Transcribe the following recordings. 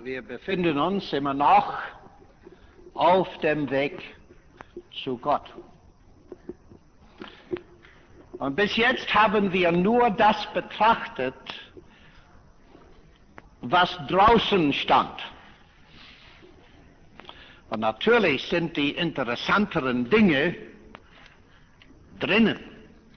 Wir befinden uns immer noch auf dem Weg zu Gott. Und bis jetzt haben wir nur das betrachtet, was draußen stand. Und natürlich sind die interessanteren Dinge drinnen.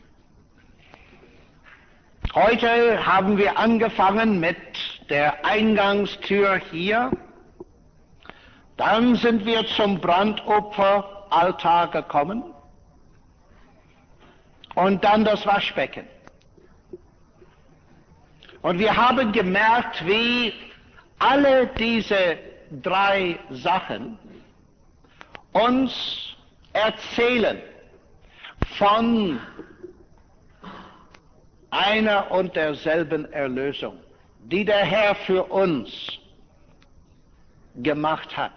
Heute haben wir angefangen mit der Eingangstür hier. Dann sind wir zum Brandopferaltar gekommen. Und dann das Waschbecken. Und wir haben gemerkt, wie alle diese drei Sachen uns erzählen von einer und derselben Erlösung, die der Herr für uns gemacht hat.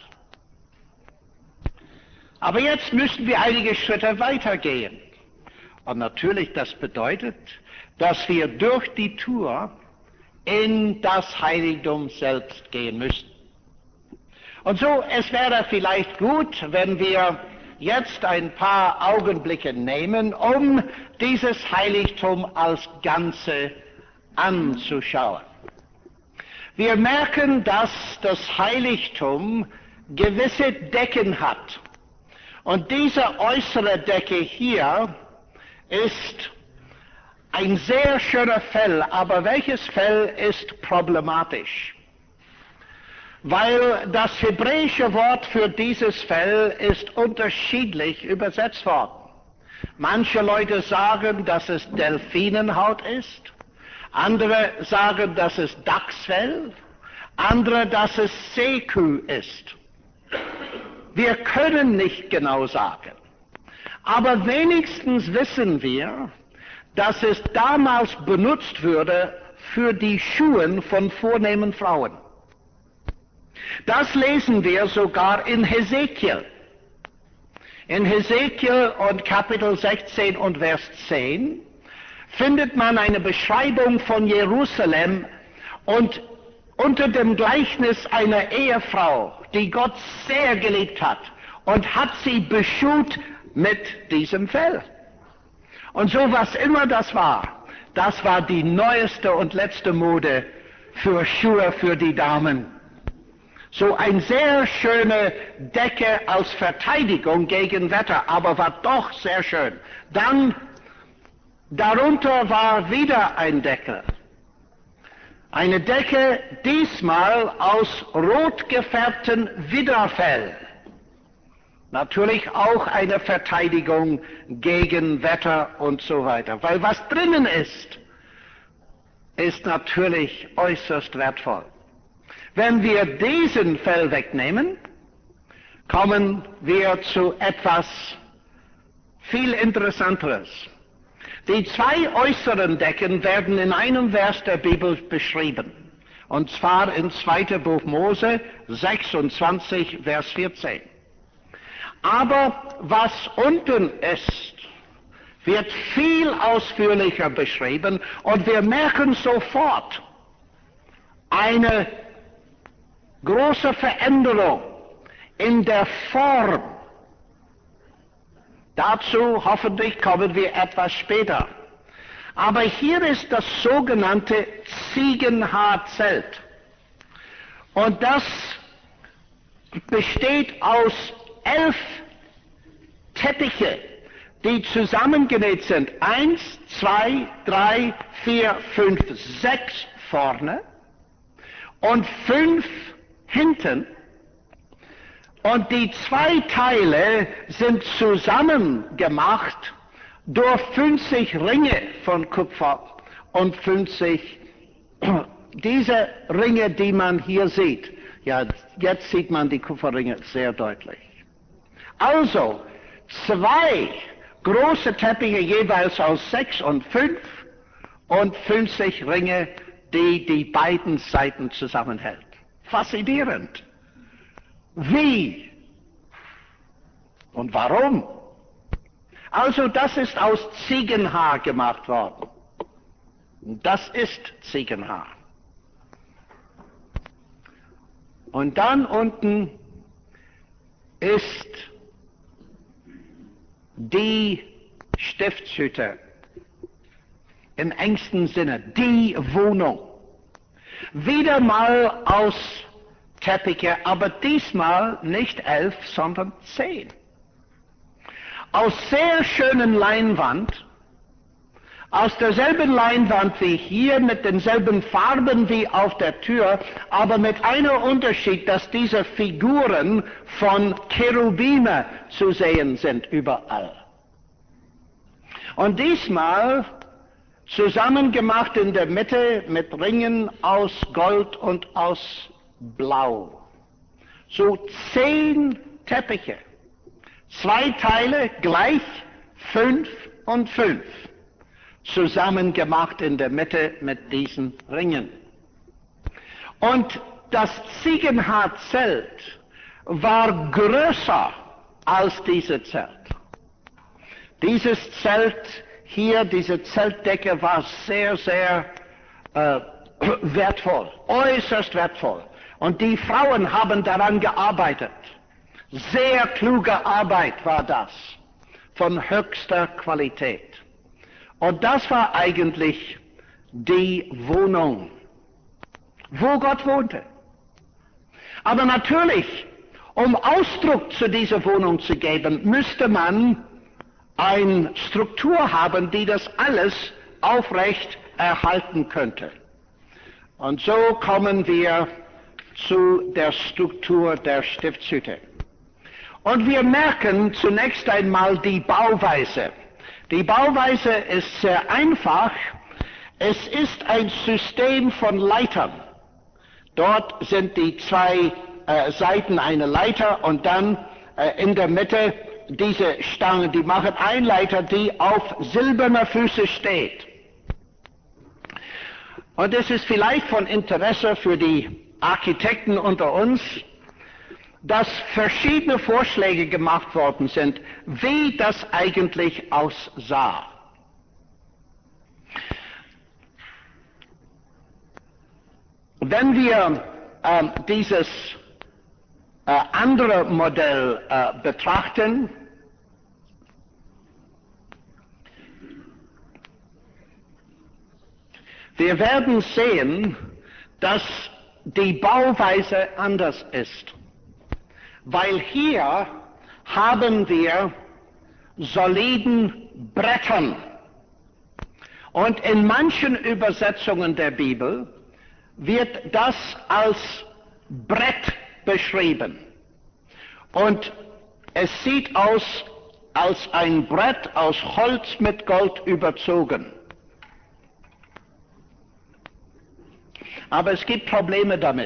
Aber jetzt müssen wir einige Schritte weitergehen. Und natürlich, das bedeutet, dass wir durch die Tür in das Heiligtum selbst gehen müssen. Und so, es wäre vielleicht gut, wenn wir jetzt ein paar Augenblicke nehmen, um dieses Heiligtum als Ganze anzuschauen. Wir merken, dass das Heiligtum gewisse Decken hat. Und diese äußere Decke hier ist ein sehr schöner Fell, aber welches Fell ist problematisch? Weil das hebräische Wort für dieses Fell ist unterschiedlich übersetzt worden. Manche Leute sagen, dass es Delfinenhaut ist, andere sagen, dass es Dachsfell, andere, dass es Seekuh ist. Wir können nicht genau sagen, aber wenigstens wissen wir, dass es damals benutzt wurde für die Schuhe von vornehmen Frauen. Das lesen wir sogar in Hesekiel. In Hesekiel und Kapitel 16 und Vers 10 findet man eine Beschreibung von Jerusalem und unter dem Gleichnis einer Ehefrau, die Gott sehr geliebt hat und hat sie beschut mit diesem Fell. Und so was immer das war die neueste und letzte Mode für Schuhe für die Damen. So eine sehr schöne Decke als Verteidigung gegen Wetter, aber war doch sehr schön. Dann, darunter war wieder ein Deckel. Eine Decke, diesmal aus rot gefärbtem Widderfell. Natürlich auch eine Verteidigung gegen Wetter und so weiter. Weil was drinnen ist natürlich äußerst wertvoll. Wenn wir diesen Fell wegnehmen, kommen wir zu etwas viel Interessanteres. Die zwei äußeren Decken werden in einem Vers der Bibel beschrieben. Und zwar in 2. Buch Mose 26, Vers 14. Aber was unten ist, wird viel ausführlicher beschrieben und wir merken sofort eine große Veränderung in der Form. Dazu hoffentlich kommen wir etwas später. Aber hier ist das sogenannte Ziegenhaarzelt. Und das besteht aus 11 Teppiche, die zusammengenäht sind. 1, 2, 3, 4, 5, 6 vorne und 5 hinten. Und die zwei Teile sind zusammengemacht durch 50 Ringe von Kupfer und 50 diese Ringe, die man hier sieht. Ja, jetzt sieht man die Kupferringe sehr deutlich. Also 2 große Teppiche jeweils aus 6 und 5 und 50 Ringe, die die beiden Seiten zusammenhält. Faszinierend. Wie? Und warum? Also das ist aus Ziegenhaar gemacht worden. Das ist Ziegenhaar. Und dann unten ist die Stiftshütte im engsten Sinne, die Wohnung. Wieder mal aus Teppiche, aber diesmal nicht 11, sondern 10. Aus sehr schönen Leinwand, aus derselben Leinwand wie hier, mit denselben Farben wie auf der Tür, aber mit einem Unterschied, dass diese Figuren von Cherubime zu sehen sind überall. Und diesmal zusammengemacht in der Mitte mit Ringen aus Gold und aus Blau. So 10 Teppiche. 2 Teile gleich, 5 und 5. Zusammengemacht in der Mitte mit diesen Ringen. Und das Ziegenhaarzelt war größer als dieses Zelt. Dieses Zelt hier, diese Zeltdecke war sehr, sehr wertvoll, äußerst wertvoll. Und die Frauen haben daran gearbeitet. Sehr kluge Arbeit war das, von höchster Qualität. Und das war eigentlich die Wohnung, wo Gott wohnte. Aber natürlich, um Ausdruck zu dieser Wohnung zu geben, müsste man eine Struktur haben, die das alles aufrecht erhalten könnte. Und so kommen wir zu der Struktur der Stiftshütte. Und wir merken zunächst einmal die Bauweise. Die Bauweise ist sehr einfach. Es ist ein System von Leitern. Dort sind die 2 Seiten eine Leiter und dann in der Mitte diese Stange, die machen eine Leiter, die auf silberner Füße steht. Und es ist vielleicht von Interesse für die Architekten unter uns, dass verschiedene Vorschläge gemacht worden sind, wie das eigentlich aussah. Wenn wir dieses andere Modell betrachten, wir werden sehen, dass die Bauweise anders ist. Weil hier haben wir soliden Brettern. Und in manchen Übersetzungen der Bibel wird das als Brett beschrieben. Und es sieht aus als ein Brett aus Holz mit Gold überzogen. Aber es gibt Probleme damit.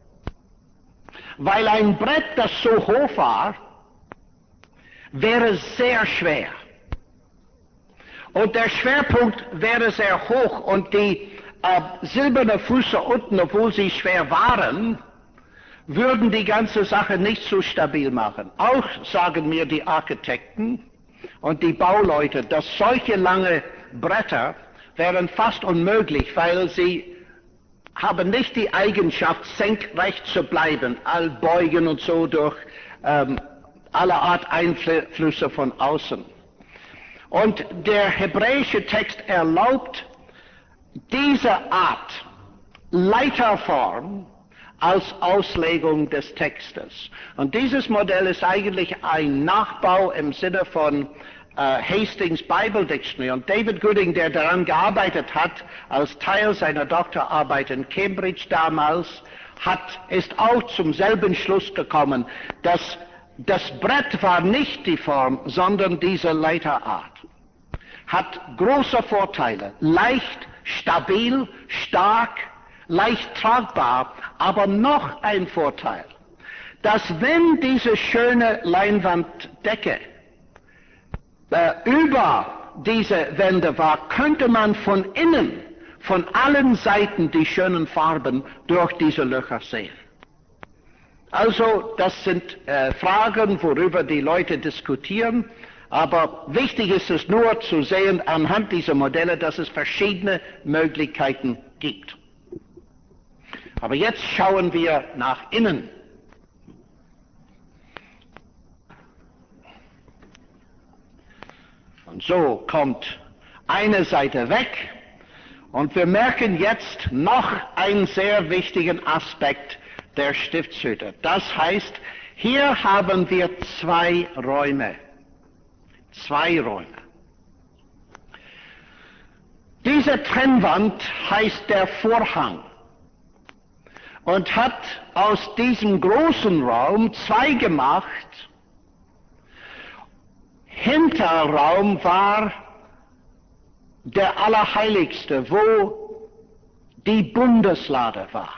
Weil ein Brett, das so hoch war, wäre sehr schwer. Und der Schwerpunkt wäre sehr hoch und die silbernen Füße unten, obwohl sie schwer waren, würden die ganze Sache nicht so stabil machen. Auch sagen mir die Architekten und die Bauleute, dass solche lange Bretter wären fast unmöglich, weil sie haben nicht die Eigenschaft, senkrecht zu bleiben, all beugen und so durch alle Art Einflüsse von außen. Und der hebräische Text erlaubt diese Art Leiterform als Auslegung des Textes. Und dieses Modell ist eigentlich ein Nachbau im Sinne von Hastings Bible Dictionary. Und David Gooding, der daran gearbeitet hat, als Teil seiner Doktorarbeit in Cambridge damals, ist auch zum selben Schluss gekommen, dass das Brett war nicht die Form, sondern diese Leiterart. Hat große Vorteile, leicht, stabil, stark, leicht tragbar, aber noch ein Vorteil, dass wenn diese schöne Leinwanddecke über diese Wände war, könnte man von innen, von allen Seiten die schönen Farben durch diese Löcher sehen. Also das sind Fragen, worüber die Leute diskutieren, aber wichtig ist es nur zu sehen anhand dieser Modelle, dass es verschiedene Möglichkeiten gibt. Aber jetzt schauen wir nach innen. Und so kommt eine Seite weg und wir merken jetzt noch einen sehr wichtigen Aspekt der Stiftshütte. Das heißt, hier haben wir zwei Räume. Zwei Räume. Diese Trennwand heißt der Vorhang und hat aus diesem großen Raum zwei gemacht. Hinterraum war der Allerheiligste, wo die Bundeslade war.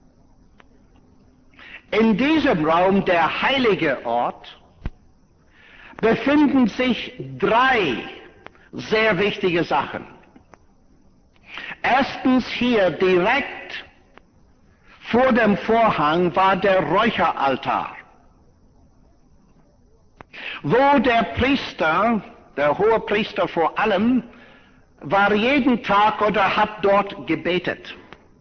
In diesem Raum, der heilige Ort, befinden sich drei sehr wichtige Sachen. Erstens hier direkt vor dem Vorhang war der Räucheraltar, wo der Priester, der Hohepriester vor allem, war jeden Tag oder hat dort gebetet.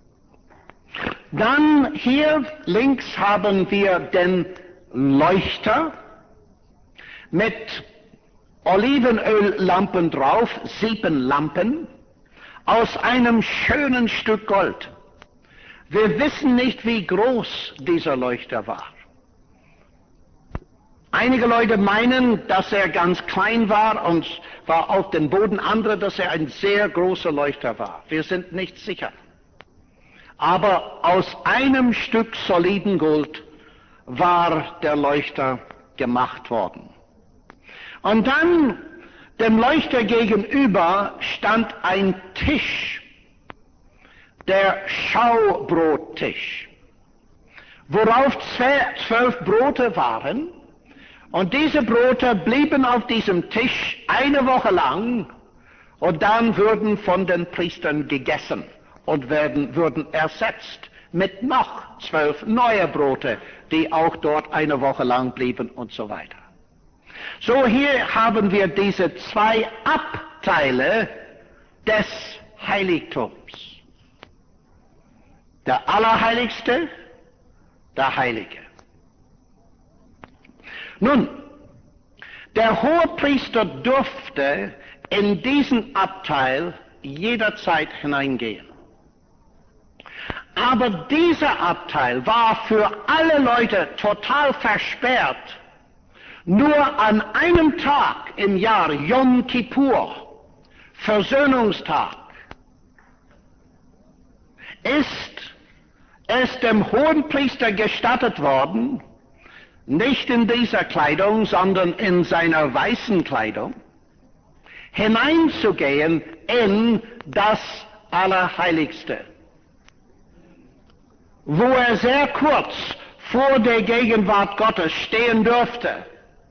Dann hier links haben wir den Leuchter mit Olivenöllampen drauf, 7 Lampen, aus einem schönen Stück Gold. Wir wissen nicht, wie groß dieser Leuchter war. Einige Leute meinen, dass er ganz klein war und war auf dem Boden, andere, dass er ein sehr großer Leuchter war. Wir sind nicht sicher. Aber aus einem Stück soliden Gold war der Leuchter gemacht worden. Und dann, dem Leuchter gegenüber, stand ein Tisch, der Schaubrottisch, worauf 12 Brote waren. Und diese Brote blieben auf diesem Tisch eine Woche lang und dann wurden von den Priestern gegessen und wurden ersetzt mit noch 12 neue Brote, die auch dort eine Woche lang blieben und so weiter. So, hier haben wir diese zwei Abteile des Heiligtums. Der Allerheiligste, der Heilige. Nun, der Hohepriester durfte in diesen Abteil jederzeit hineingehen. Aber dieser Abteil war für alle Leute total versperrt. Nur an einem Tag im Jahr, Yom Kippur, Versöhnungstag, ist es dem Hohenpriester gestattet worden, nicht in dieser Kleidung, sondern in seiner weißen Kleidung, hineinzugehen in das Allerheiligste, wo er sehr kurz vor der Gegenwart Gottes stehen durfte.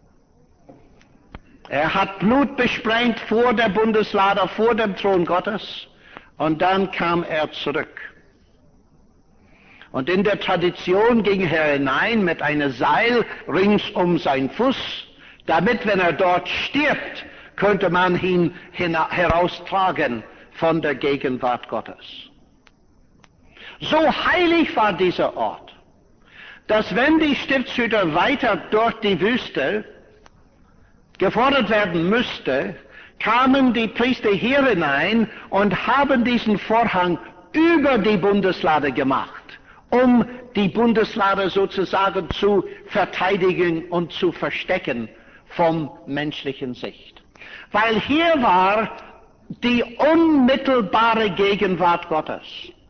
Er hat Blut besprengt vor der Bundeslade, vor dem Thron Gottes, und dann kam er zurück. Und in der Tradition ging er hinein mit einem Seil rings um seinen Fuß, damit, wenn er dort stirbt, könnte man ihn heraustragen von der Gegenwart Gottes. So heilig war dieser Ort, dass wenn die Stiftshüter weiter durch die Wüste gefordert werden müsste, kamen die Priester hier hinein und haben diesen Vorhang über die Bundeslade gemacht, um die Bundeslade sozusagen zu verteidigen und zu verstecken vom menschlichen Sicht. Weil hier war die unmittelbare Gegenwart Gottes.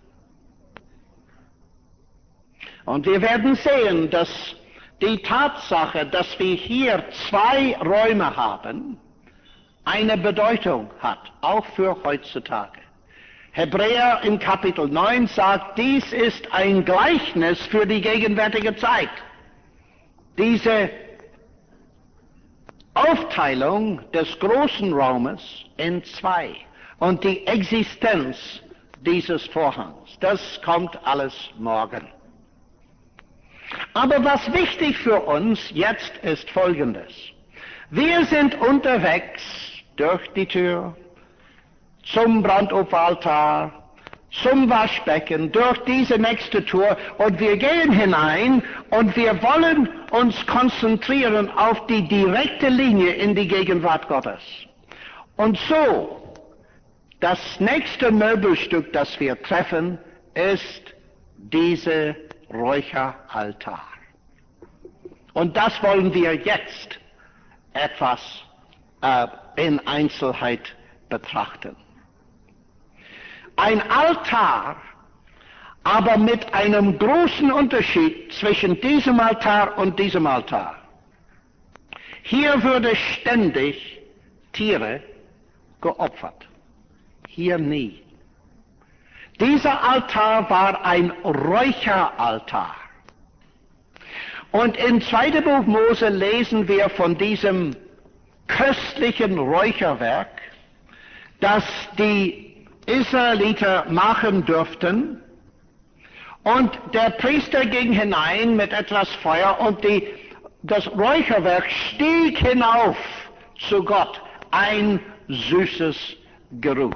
Und wir werden sehen, dass die Tatsache, dass wir hier zwei Räume haben, eine Bedeutung hat, auch für heutzutage. Hebräer im Kapitel 9 sagt, dies ist ein Gleichnis für die gegenwärtige Zeit. Diese Aufteilung des großen Raumes in zwei und die Existenz dieses Vorhangs, das kommt alles morgen. Aber was wichtig für uns jetzt ist Folgendes. Wir sind unterwegs durch die Tür zum Brandopferaltar, zum Waschbecken durch diese nächste Tür und wir gehen hinein und wir wollen uns konzentrieren auf die direkte Linie in die Gegenwart Gottes. Und so, das nächste Möbelstück, das wir treffen, ist diese Räucheraltar. Und das wollen wir jetzt etwas in Einzelheit betrachten. Ein Altar, aber mit einem großen Unterschied zwischen diesem Altar und diesem Altar. Hier würde ständig Tiere geopfert. Hier nie. Dieser Altar war ein Räucheraltar. Und in 2. Buch Mose lesen wir von diesem köstlichen Räucherwerk, das die Israeliter machen dürften. Und der Priester ging hinein mit etwas Feuer und das Räucherwerk stieg hinauf zu Gott. Ein süßes Geruch.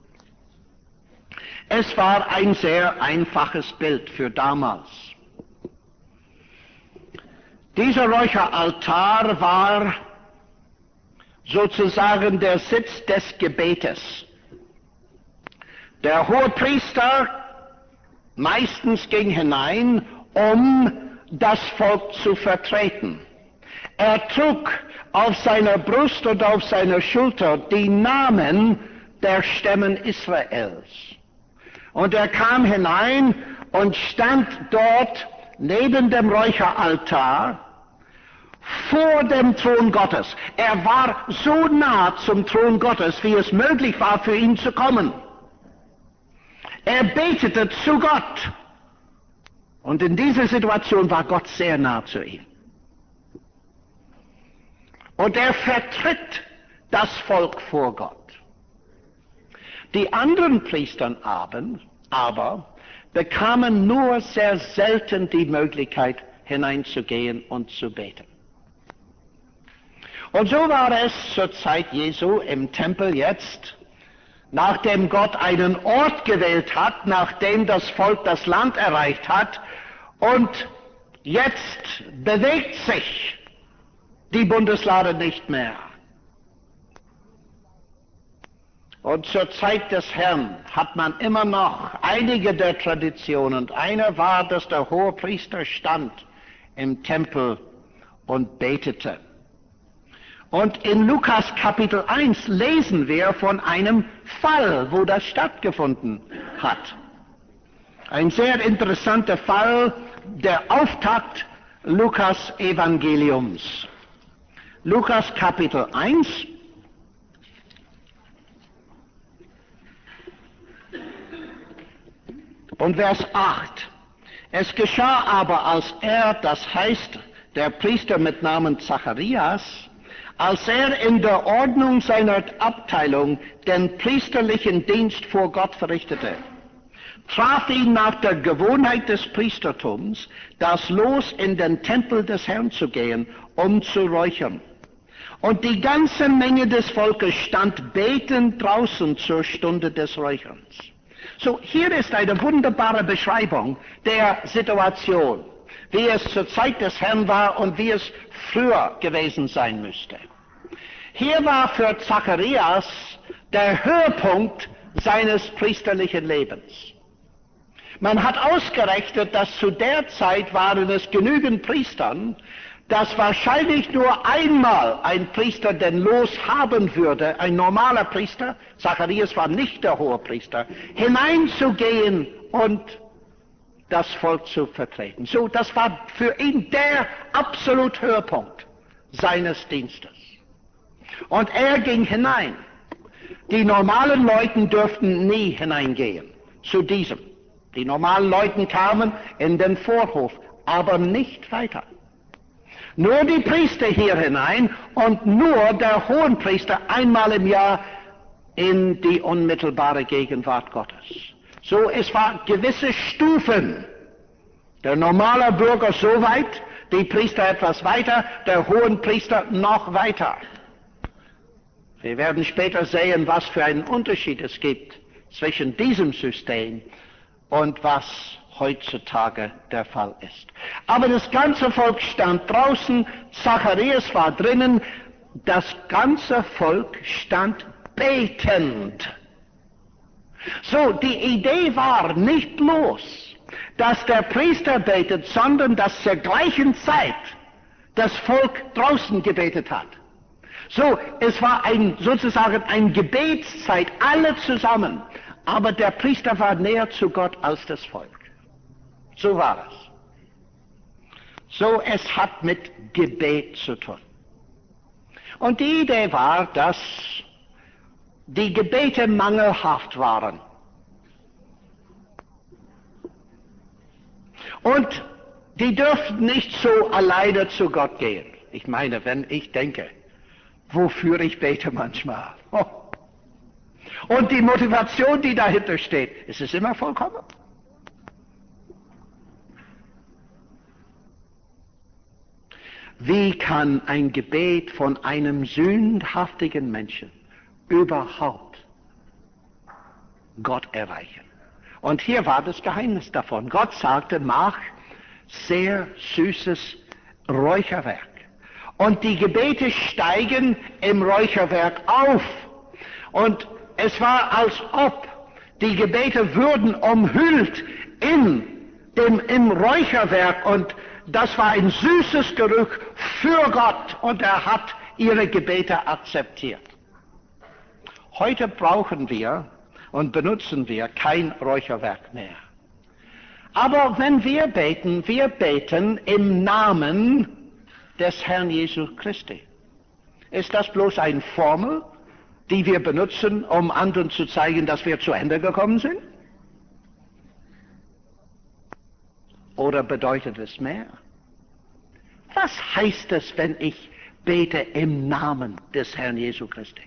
Es war ein sehr einfaches Bild für damals. Dieser Räucheraltar war sozusagen der Sitz des Gebetes. Der Hohepriester meistens ging hinein, um das Volk zu vertreten. Er trug auf seiner Brust und auf seiner Schulter die Namen der Stämmen Israels. Und er kam hinein und stand dort neben dem Räucheraltar vor dem Thron Gottes. Er war so nah zum Thron Gottes, wie es möglich war für ihn zu kommen. Er betete zu Gott. Und in dieser Situation war Gott sehr nah zu ihm. Und er vertritt das Volk vor Gott. Die anderen Priestern aber bekamen nur sehr selten die Möglichkeit, hineinzugehen und zu beten. Und so war es zur Zeit Jesu im Tempel jetzt, nachdem Gott einen Ort gewählt hat, nachdem das Volk das Land erreicht hat, und jetzt bewegt sich die Bundeslade nicht mehr. Und zur Zeit des Herrn hat man immer noch einige der Traditionen. Und einer war, dass der Hohepriester stand im Tempel und betete. Und in Lukas Kapitel 1 lesen wir von einem Fall, wo das stattgefunden hat. Ein sehr interessanter Fall, der Auftakt Lukas Evangeliums. Lukas Kapitel 1. Und Vers 8. Es geschah aber, als er, das heißt der Priester mit Namen Zacharias, als er in der Ordnung seiner Abteilung den priesterlichen Dienst vor Gott verrichtete, traf ihn nach der Gewohnheit des Priestertums das Los, in den Tempel des Herrn zu gehen, um zu räuchern. Und die ganze Menge des Volkes stand betend draußen zur Stunde des Räucherns. So, hier ist eine wunderbare Beschreibung der Situation, wie es zur Zeit des Herrn war und wie es früher gewesen sein müsste. Hier war für Zacharias der Höhepunkt seines priesterlichen Lebens. Man hat ausgerechnet, dass zu der Zeit waren es genügend Priestern, dass wahrscheinlich nur einmal ein Priester den Los haben würde, ein normaler Priester, Zacharias war nicht der Hohepriester, hineinzugehen und das Volk zu vertreten. So, das war für ihn der absolute Höhepunkt seines Dienstes. Und er ging hinein. Die normalen Leute dürften nie hineingehen zu diesem. Die normalen Leute kamen in den Vorhof, aber nicht weiter. Nur die Priester hier hinein und nur der Hohenpriester einmal im Jahr in die unmittelbare Gegenwart Gottes. So, es war gewisse Stufen. Der normale Bürger so weit, die Priester etwas weiter, der Hohenpriester noch weiter. Wir werden später sehen, was für einen Unterschied es gibt zwischen diesem System und was heutzutage der Fall ist. Aber das ganze Volk stand draußen, Zacharias war drinnen, das ganze Volk stand betend. So, die Idee war nicht bloß, dass der Priester betet, sondern dass zur gleichen Zeit das Volk draußen gebetet hat. So, es war sozusagen ein Gebetszeit, alle zusammen, aber der Priester war näher zu Gott als das Volk. So war es. So, es hat mit Gebet zu tun. Und die Idee war, dass die Gebete mangelhaft waren. Und die dürften nicht so alleine zu Gott gehen. Ich meine, wenn ich denke, wofür ich bete manchmal. Oh. Und die Motivation, die dahinter steht, ist es immer vollkommen? Wie kann ein Gebet von einem sündhaftigen Menschen überhaupt Gott erreichen? Und hier war das Geheimnis davon. Gott sagte, mach sehr süßes Räucherwerk. Und die Gebete steigen im Räucherwerk auf. Und es war, als ob die Gebete würden umhüllt im Räucherwerk. Und das war ein süßes Geruch für Gott. Und er hat ihre Gebete akzeptiert. Heute brauchen wir und benutzen wir kein Räucherwerk mehr. Aber wenn wir beten im Namen des Herrn Jesu Christi. Ist das bloß eine Formel, die wir benutzen, um anderen zu zeigen, dass wir zu Ende gekommen sind? Oder bedeutet es mehr? Was heißt es, wenn ich bete im Namen des Herrn Jesu Christi?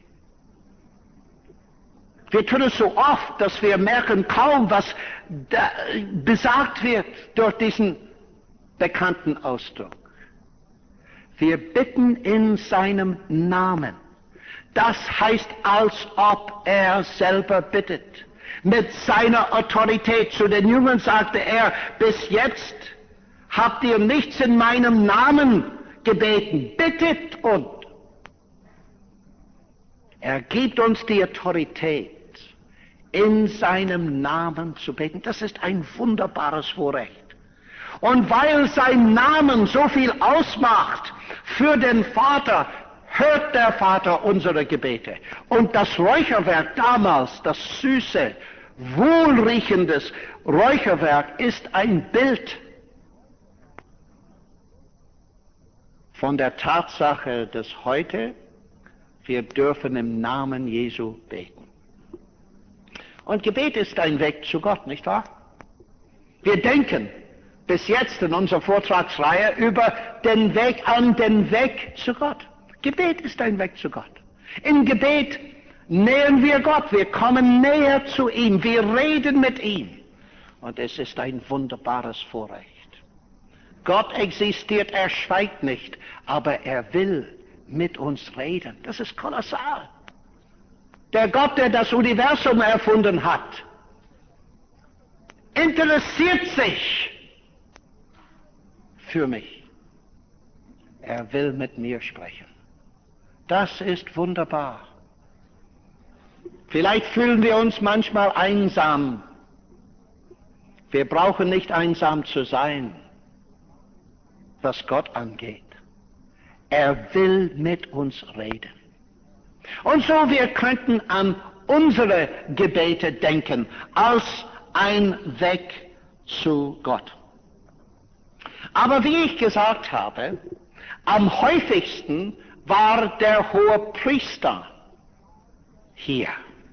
Wir tun es so oft, dass wir merken kaum, was besagt wird durch diesen bekannten Ausdruck. Wir bitten in seinem Namen. Das heißt, als ob er selber bittet. Mit seiner Autorität. Zu den Jüngern sagte er, bis jetzt habt ihr nichts in meinem Namen gebeten. Bittet und. Er gibt uns die Autorität, in seinem Namen zu beten. Das ist ein wunderbares Vorrecht. Und weil sein Namen so viel ausmacht für den Vater, hört der Vater unsere Gebete. Und das Räucherwerk damals, das süße, wohlriechendes Räucherwerk, ist ein Bild von der Tatsache, dass heute wir dürfen im Namen Jesu beten. Und Gebet ist ein Weg zu Gott, nicht wahr? Wir denken bis jetzt in unserer Vortragsreihe über den Weg zu Gott. Gebet ist ein Weg zu Gott. Im Gebet nähern wir Gott, wir kommen näher zu ihm, wir reden mit ihm. Und es ist ein wunderbares Vorrecht. Gott existiert, er schweigt nicht, aber er will mit uns reden. Das ist kolossal. Der Gott, der das Universum erfunden hat, interessiert sich für mich. Er will mit mir sprechen. Das ist wunderbar. Vielleicht fühlen wir uns manchmal einsam. Wir brauchen nicht einsam zu sein, was Gott angeht. Er will mit uns reden. Und so, wir könnten an unsere Gebete denken, als ein Weg zu Gott. Aber wie ich gesagt habe, am häufigsten war der Hohepriester hier.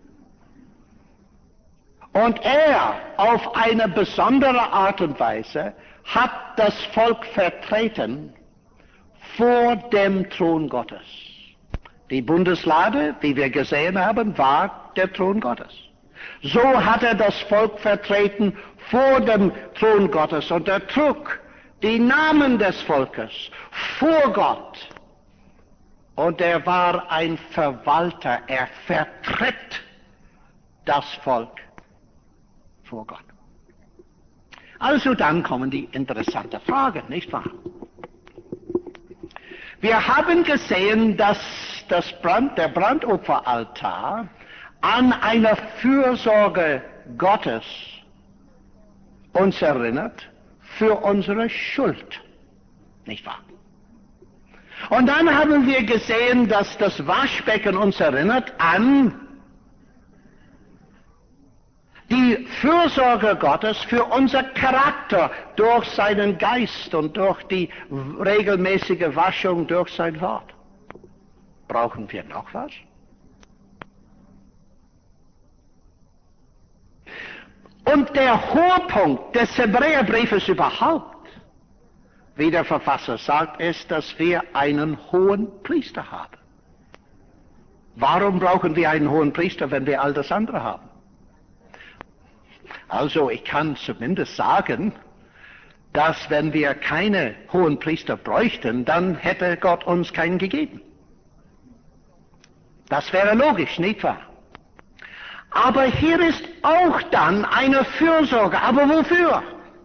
Und er auf eine besondere Art und Weise hat das Volk vertreten vor dem Thron Gottes. Die Bundeslade, wie wir gesehen haben, war der Thron Gottes. So hat er das Volk vertreten vor dem Thron Gottes und er trug die Namen des Volkes vor Gott. Und er war ein Verwalter, er vertritt das Volk vor Gott. Also dann kommen die interessanten Fragen, nicht wahr? Wir haben gesehen, dass der Brandopferaltar an eine Fürsorge Gottes uns erinnert für unsere Schuld, nicht wahr? Und dann haben wir gesehen, dass das Waschbecken uns erinnert an die Fürsorge Gottes für unser Charakter durch seinen Geist und durch die regelmäßige Waschung durch sein Wort. Brauchen wir noch was? Und der Höhepunkt des Hebräerbriefes überhaupt, wie der Verfasser sagt, ist, dass wir einen hohen Priester haben. Warum brauchen wir einen hohen Priester, wenn wir all das andere haben? Also ich kann zumindest sagen, dass wenn wir keine hohen Priester bräuchten, dann hätte Gott uns keinen gegeben. Das wäre logisch, nicht wahr? Aber hier ist auch dann eine Fürsorge. Aber wofür?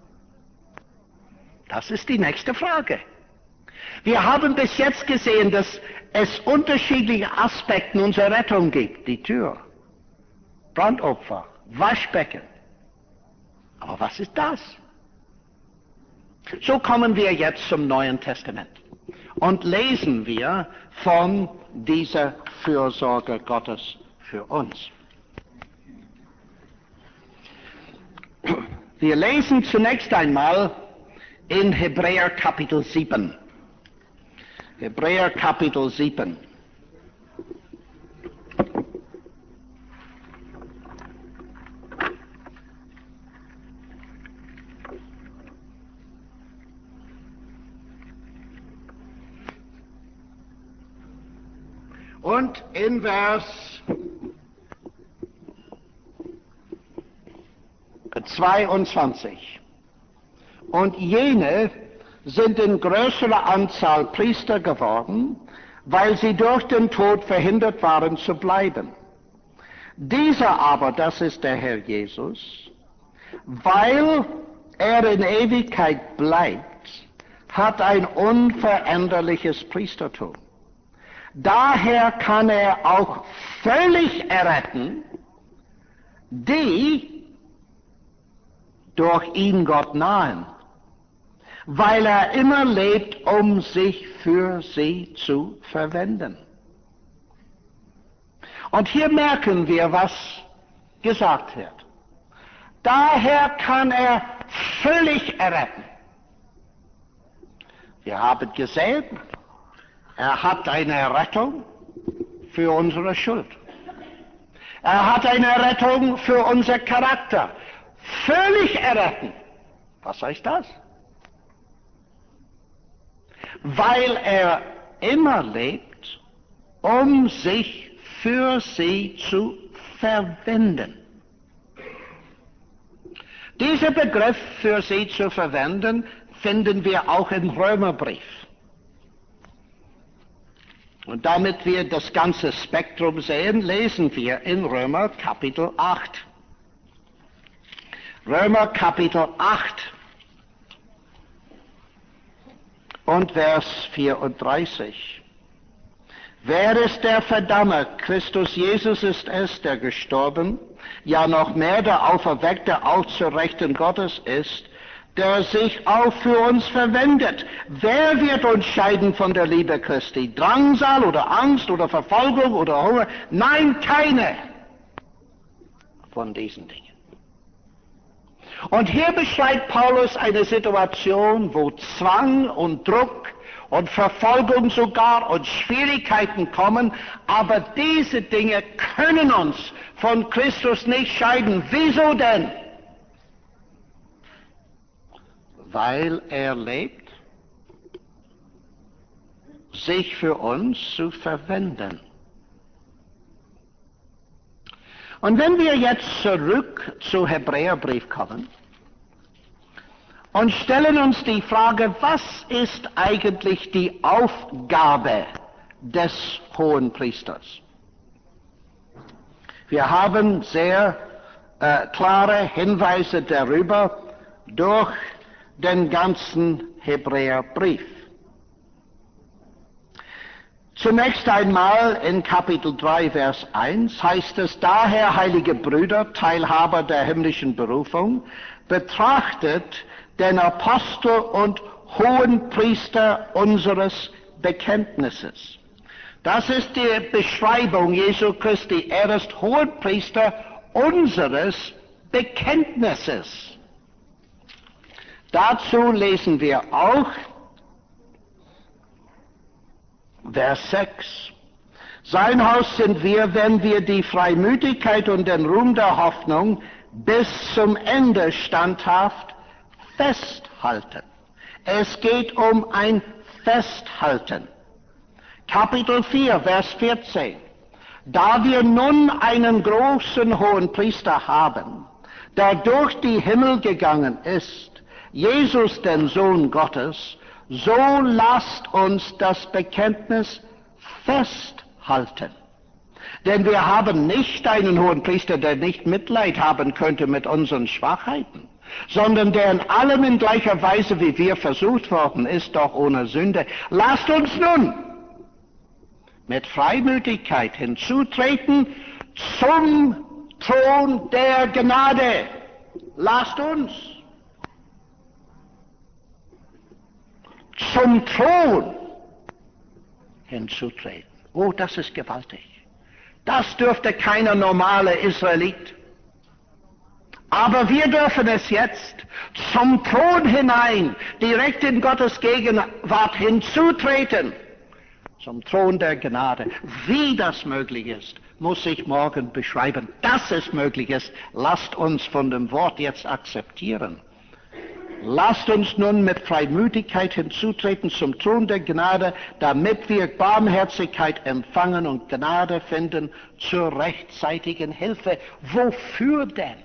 Das ist die nächste Frage. Wir haben bis jetzt gesehen, dass es unterschiedliche Aspekte unserer Rettung gibt. Die Tür, Brandopfer, Waschbecken. Aber was ist das? So kommen wir jetzt zum Neuen Testament und lesen wir von dieser Fürsorge Gottes für uns. Wir lesen zunächst einmal in Hebräer Kapitel 7. Hebräer Kapitel 7. Und in Vers 22. Und jene sind in größerer Anzahl Priester geworden, weil sie durch den Tod verhindert waren zu bleiben. Dieser aber, das ist der Herr Jesus, weil er in Ewigkeit bleibt, hat ein unveränderliches Priestertum. Daher kann er auch völlig erretten, die durch ihn Gott nahen, weil er immer lebt, um sich für sie zu verwenden. Und hier merken wir, was gesagt wird. Daher kann er völlig erretten. Wir haben gesehen, er hat eine Rettung für unsere Schuld. Er hat eine Rettung für unser Charakter. Völlig erretten. Was heißt das? Weil er immer lebt, um sich für sie zu verwenden. Dieser Begriff für sie zu verwenden, finden wir auch im Römerbrief. Und damit wir das ganze Spektrum sehen, lesen wir in Römer Kapitel 8. Römer Kapitel 8 und Vers 34. Wer ist der Verdammer? Christus Jesus ist es, der gestorben, ja noch mehr der Auferweckte auch zur Rechten Gottes ist, der sich auch für uns verwendet. Wer wird uns scheiden von der Liebe Christi? Drangsal oder Angst oder Verfolgung oder Hunger? Nein, keine von diesen Dingen. Und hier beschreibt Paulus eine Situation, wo Zwang und Druck und Verfolgung sogar und Schwierigkeiten kommen, aber diese Dinge können uns von Christus nicht scheiden. Wieso denn? Weil er lebt, sich für uns zu verwenden. Und wenn wir jetzt zurück zu Hebräerbrief kommen und stellen uns die Frage, was ist eigentlich die Aufgabe des Hohenpriesters? Wir haben sehr klare Hinweise darüber durch den ganzen Hebräerbrief. Zunächst einmal in Kapitel 3, Vers 1 heißt es: Daher, heilige Brüder, Teilhaber der himmlischen Berufung, betrachtet den Apostel und Hohenpriester unseres Bekenntnisses. Das ist die Beschreibung Jesu Christi. Er ist Hohenpriester unseres Bekenntnisses. Dazu lesen wir auch Vers 6. Sein Haus sind wir, wenn wir die Freimütigkeit und den Ruhm der Hoffnung bis zum Ende standhaft festhalten. Es geht um ein Festhalten. Kapitel 4, Vers 14. Da wir nun einen großen Hohenpriester haben, der durch die Himmel gegangen ist, Jesus, den Sohn Gottes, so lasst uns das Bekenntnis festhalten. Denn wir haben nicht einen Hohenpriester, der nicht Mitleid haben könnte mit unseren Schwachheiten, sondern der in allem in gleicher Weise wie wir versucht worden ist, doch ohne Sünde. Lasst uns nun mit Freimütigkeit hinzutreten zum Thron der Gnade. Lasst uns zum Thron hinzutreten. Oh, das ist gewaltig. Das dürfte keiner normale Israelit. Aber wir dürfen es jetzt zum Thron hinein, direkt in Gottes Gegenwart hinzutreten, zum Thron der Gnade. Wie das möglich ist, muss ich morgen beschreiben. Dass es möglich ist, lasst uns von dem Wort jetzt akzeptieren. Lasst uns nun mit Freimütigkeit hinzutreten zum Thron der Gnade, damit wir Barmherzigkeit empfangen und Gnade finden zur rechtzeitigen Hilfe. Wofür denn?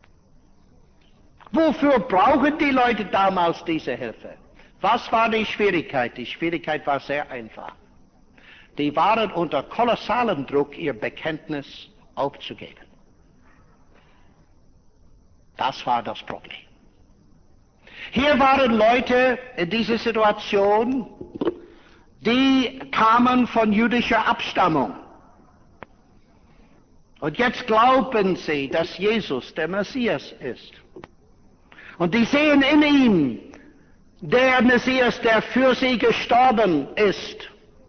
Wofür brauchen die Leute damals diese Hilfe? Was war die Schwierigkeit? Die Schwierigkeit war sehr einfach. Die waren unter kolossalem Druck, ihr Bekenntnis aufzugeben. Das war das Problem. Hier waren Leute in dieser Situation, die kamen von jüdischer Abstammung. Und jetzt glauben sie, dass Jesus der Messias ist. Und die sehen in ihm der Messias, der für sie gestorben ist.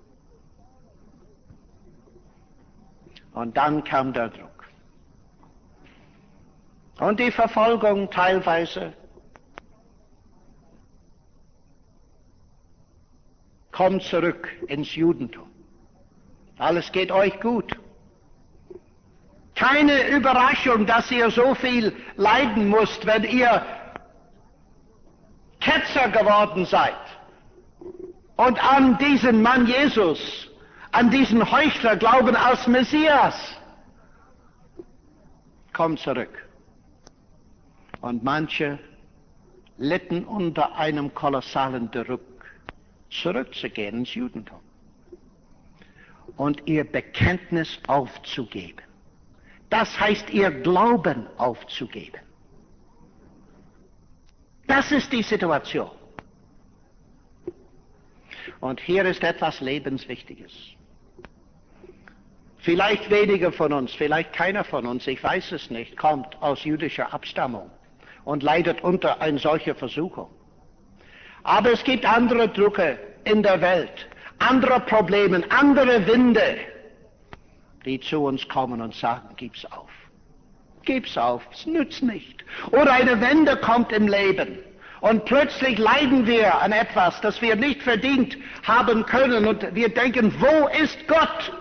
Und dann kam der Druck. Und die Verfolgung teilweise. Kommt zurück ins Judentum. Alles geht euch gut. Keine Überraschung, dass ihr so viel leiden müsst, wenn ihr Ketzer geworden seid und an diesen Mann Jesus, an diesen Heuchler glauben als Messias. Kommt zurück. Und manche litten unter einem kolossalen Druck, zurückzugehen ins Judentum und ihr Bekenntnis aufzugeben. Das heißt, ihr Glauben aufzugeben. Das ist die Situation. Und hier ist etwas Lebenswichtiges. Vielleicht weniger von uns, vielleicht keiner von uns, ich weiß es nicht, kommt aus jüdischer Abstammung und leidet unter einer solchen Versuchung. Aber es gibt andere Drucke in der Welt, andere Probleme, andere Winde, die zu uns kommen und sagen, gib's auf. Gib's auf, es nützt nicht. Oder eine Wende kommt im Leben und plötzlich leiden wir an etwas, das wir nicht verdient haben können und wir denken, wo ist Gott?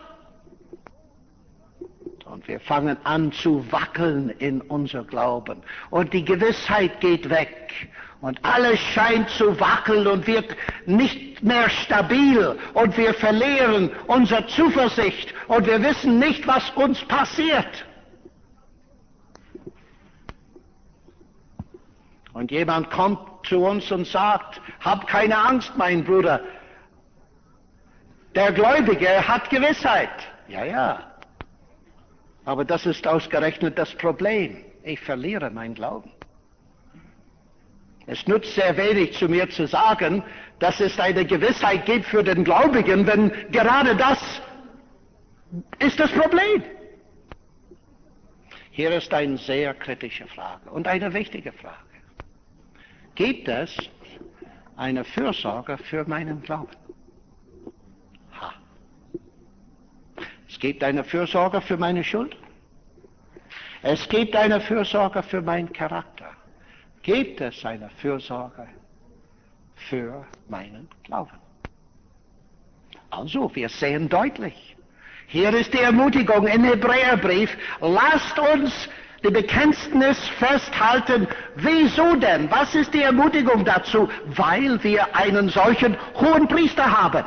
Und wir fangen an zu wackeln in unser Glauben und die Gewissheit geht weg und alles scheint zu wackeln und wird nicht mehr stabil und wir verlieren unsere Zuversicht und wir wissen nicht, was uns passiert. Und jemand kommt zu uns und sagt, hab keine Angst, mein Bruder. Der Gläubige hat Gewissheit. Ja, ja. Aber das ist ausgerechnet das Problem. Ich verliere meinen Glauben. Es nützt sehr wenig, zu mir zu sagen, dass es eine Gewissheit gibt für den Gläubigen, wenn gerade das ist das Problem. Hier ist eine sehr kritische Frage und eine wichtige Frage. Gibt es eine Fürsorge für meinen Glauben? Ha. Es gibt eine Fürsorge für meine Schuld. Es gibt eine Fürsorge für meinen Charakter. Gibt es eine Fürsorge für meinen Glauben? Also, wir sehen deutlich. Hier ist die Ermutigung im Hebräerbrief. Lasst uns die Bekenntnis festhalten. Wieso denn? Was ist die Ermutigung dazu? Weil wir einen solchen hohen Priester haben.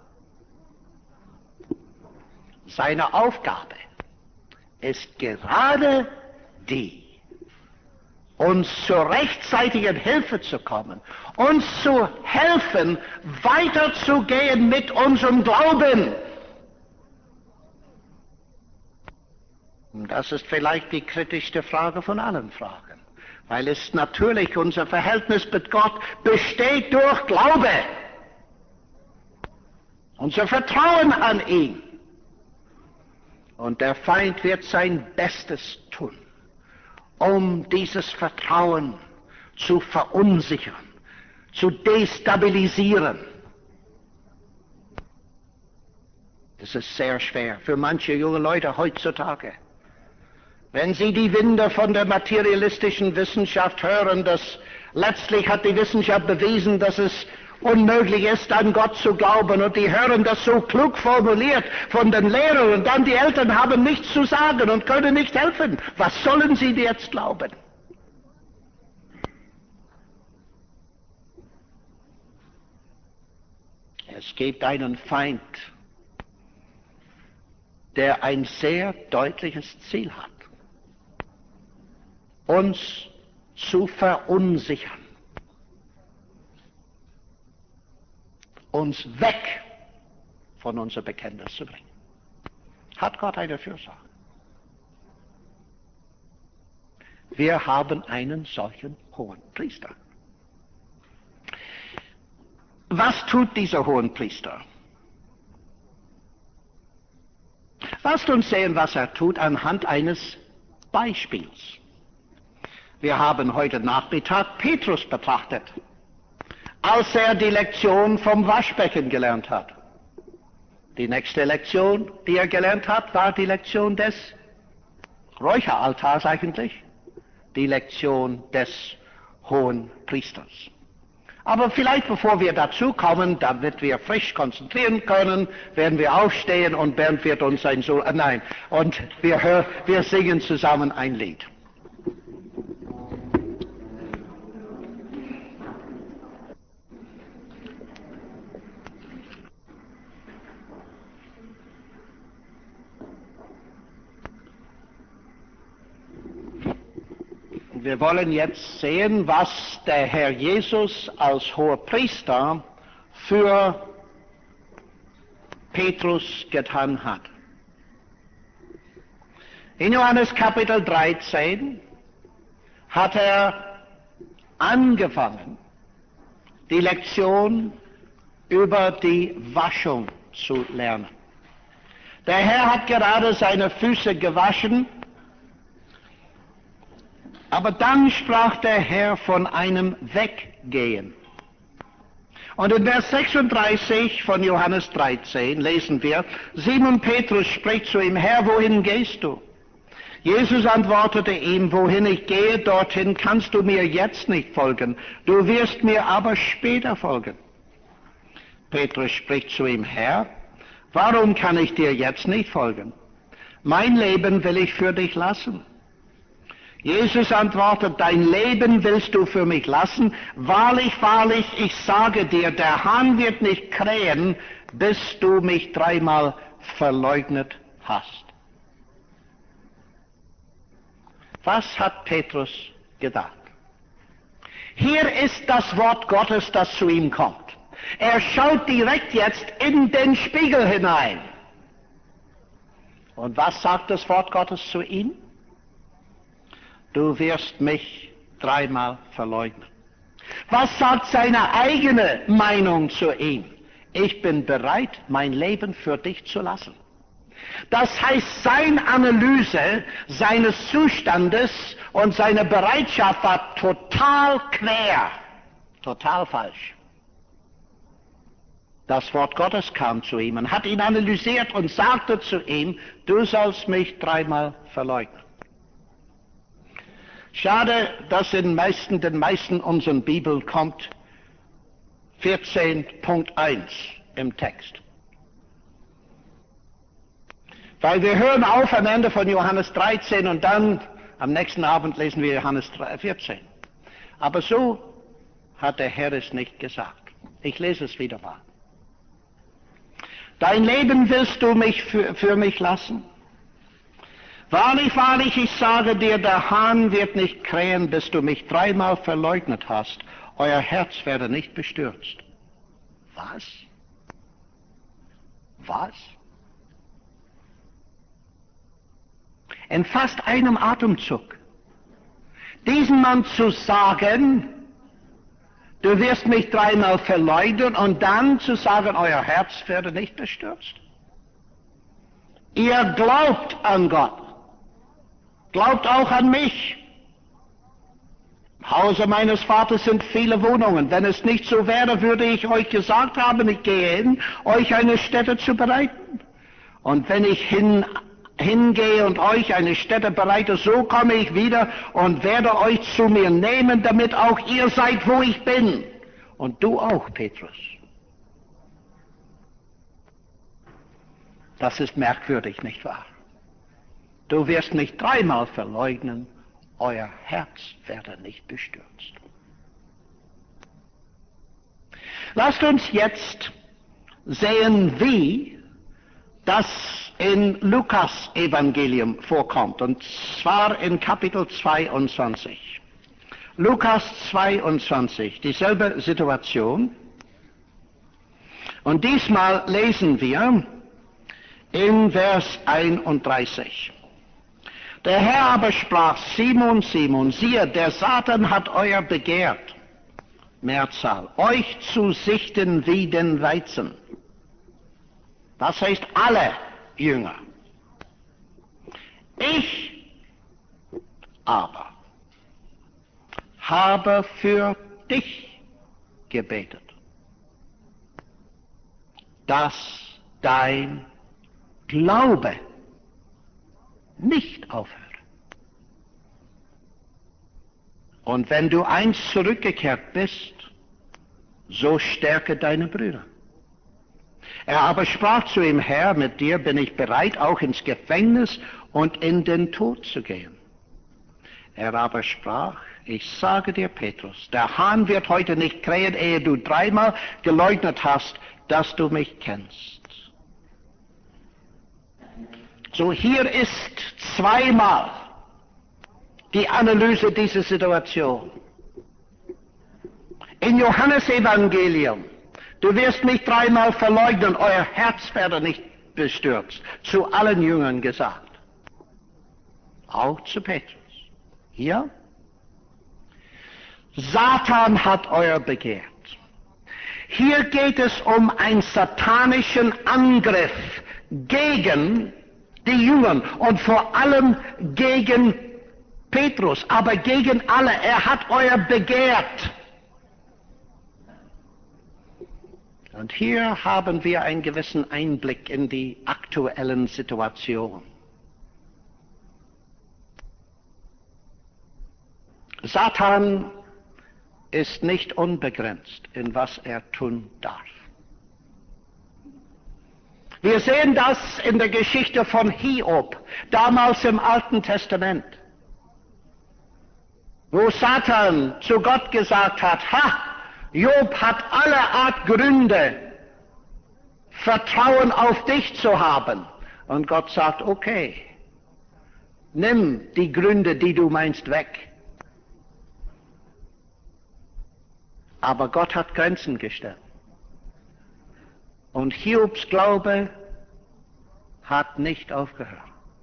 Seine Aufgabe ist gerade die, uns zur rechtzeitigen Hilfe zu kommen, uns zu helfen, weiterzugehen mit unserem Glauben. Und das ist vielleicht die kritischste Frage von allen Fragen, weil es natürlich unser Verhältnis mit Gott besteht durch Glaube, unser Vertrauen an ihn. Und der Feind wird sein Bestes tun, um dieses Vertrauen zu verunsichern, zu destabilisieren. Das ist sehr schwer für manche junge Leute heutzutage. Wenn sie die Winde von der materialistischen Wissenschaft hören, dass letztlich hat die Wissenschaft bewiesen, dass es unmöglich ist, an Gott zu glauben, und die hören das so klug formuliert von den Lehrern, und dann die Eltern haben nichts zu sagen und können nicht helfen. Was sollen sie jetzt glauben? Es gibt einen Feind, der ein sehr deutliches Ziel hat: uns zu verunsichern, uns weg von unserem Bekenntnis zu bringen. Hat Gott eine Fürsorge? Wir haben einen solchen hohen Priester. Was tut dieser hohen Priester? Lasst uns sehen, was er tut, anhand eines Beispiels. Wir haben heute Nachmittag Petrus betrachtet, als er die Lektion vom Waschbecken gelernt hat. Die nächste Lektion, die er gelernt hat, war die Lektion des Räucheraltars eigentlich, die Lektion des hohen Priesters. Aber vielleicht bevor wir dazu kommen, damit wir frisch konzentrieren können, werden wir aufstehen und Bernd wird uns ein und wir singen zusammen ein Lied. Wir wollen jetzt sehen, was der Herr Jesus als hoher Priester für Petrus getan hat. In Johannes Kapitel 13 hat er angefangen, die Lektion über die Waschung zu lernen. Der Herr hat gerade seine Füße gewaschen, aber dann sprach der Herr von einem Weggehen. Und in Vers 36 von Johannes 13 lesen wir: Simon Petrus spricht zu ihm: Herr, wohin gehst du? Jesus antwortete ihm: Wohin ich gehe, dorthin kannst du mir jetzt nicht folgen. Du wirst mir aber später folgen. Petrus spricht zu ihm: Herr, warum kann ich dir jetzt nicht folgen? Mein Leben will ich für dich lassen. Jesus antwortet: Dein Leben willst du für mich lassen? Wahrlich, wahrlich, ich sage dir, der Hahn wird nicht krähen, bis du mich 3-mal verleugnet hast. Was hat Petrus gedacht? Hier ist das Wort Gottes, das zu ihm kommt. Er schaut direkt jetzt in den Spiegel hinein. Und was sagt das Wort Gottes zu ihm? Du wirst mich dreimal verleugnen. Was sagt seine eigene Meinung zu ihm? Ich bin bereit, mein Leben für dich zu lassen. Das heißt, seine Analyse seines Zustandes und seine Bereitschaft war total quer, total falsch. Das Wort Gottes kam zu ihm und hat ihn analysiert und sagte zu ihm, du sollst mich dreimal verleugnen. Schade, dass in den meisten unseren Bibeln kommt 14.1 im Text. Weil wir hören auf am Ende von Johannes 13 und dann am nächsten Abend lesen wir Johannes 14. Aber so hat der Herr es nicht gesagt. Ich lese es wieder mal. Dein Leben willst du mich für mich lassen? Wahrlich, wahrlich, ich sage dir, der Hahn wird nicht krähen, bis du mich dreimal verleugnet hast. Euer Herz werde nicht bestürzt. Was? Was? In fast einem Atemzug. Diesen Mann zu sagen, du wirst mich dreimal verleugnen und dann zu sagen, euer Herz werde nicht bestürzt. Ihr glaubt an Gott. Glaubt auch an mich. Im Hause meines Vaters sind viele Wohnungen. Wenn es nicht so wäre, würde ich euch gesagt haben, ich gehe hin, euch eine Stätte zu bereiten. Und wenn ich hingehe und euch eine Stätte bereite, so komme ich wieder und werde euch zu mir nehmen, damit auch ihr seid, wo ich bin. Und du auch, Petrus. Das ist merkwürdig, nicht wahr? Du wirst mich dreimal verleugnen, euer Herz werde nicht bestürzt. Lasst uns jetzt sehen, wie das in Lukas Evangelium vorkommt, und zwar in Kapitel 22. Lukas 22, dieselbe Situation. Und diesmal lesen wir in Vers 31. Der Herr aber sprach, Simon, Simon, siehe, der Satan hat euer begehrt, Mehrzahl, euch zu sichten wie den Weizen. Das heißt alle Jünger. Ich aber habe für dich gebetet, dass dein Glaube nicht aufhört. Und wenn du einst zurückgekehrt bist, so stärke deine Brüder. Er aber sprach zu ihm, Herr, mit dir bin ich bereit, auch ins Gefängnis und in den Tod zu gehen. Er aber sprach, ich sage dir, Petrus, der Hahn wird heute nicht krähen, ehe du dreimal geleugnet hast, dass du mich kennst. So, hier ist zweimal die Analyse dieser Situation. In Johannes Evangelium, du wirst mich dreimal verleugnen, euer Herz werde nicht bestürzt. Zu allen Jüngern gesagt. Auch zu Petrus. Hier? Satan hat euer begehrt. Hier geht es um einen satanischen Angriff gegen die Jünger und vor allem gegen Petrus, aber gegen alle. Er hat euer begehrt. Und hier haben wir einen gewissen Einblick in die aktuellen Situation. Satan ist nicht unbegrenzt, in was er tun darf. Wir sehen das in der Geschichte von Hiob, damals im Alten Testament, wo Satan zu Gott gesagt hat, Job hat alle Art Gründe, Vertrauen auf dich zu haben. Und Gott sagt, okay, nimm die Gründe, die du meinst, weg. Aber Gott hat Grenzen gestellt. Und Hiobs Glaube hat nicht aufgehört.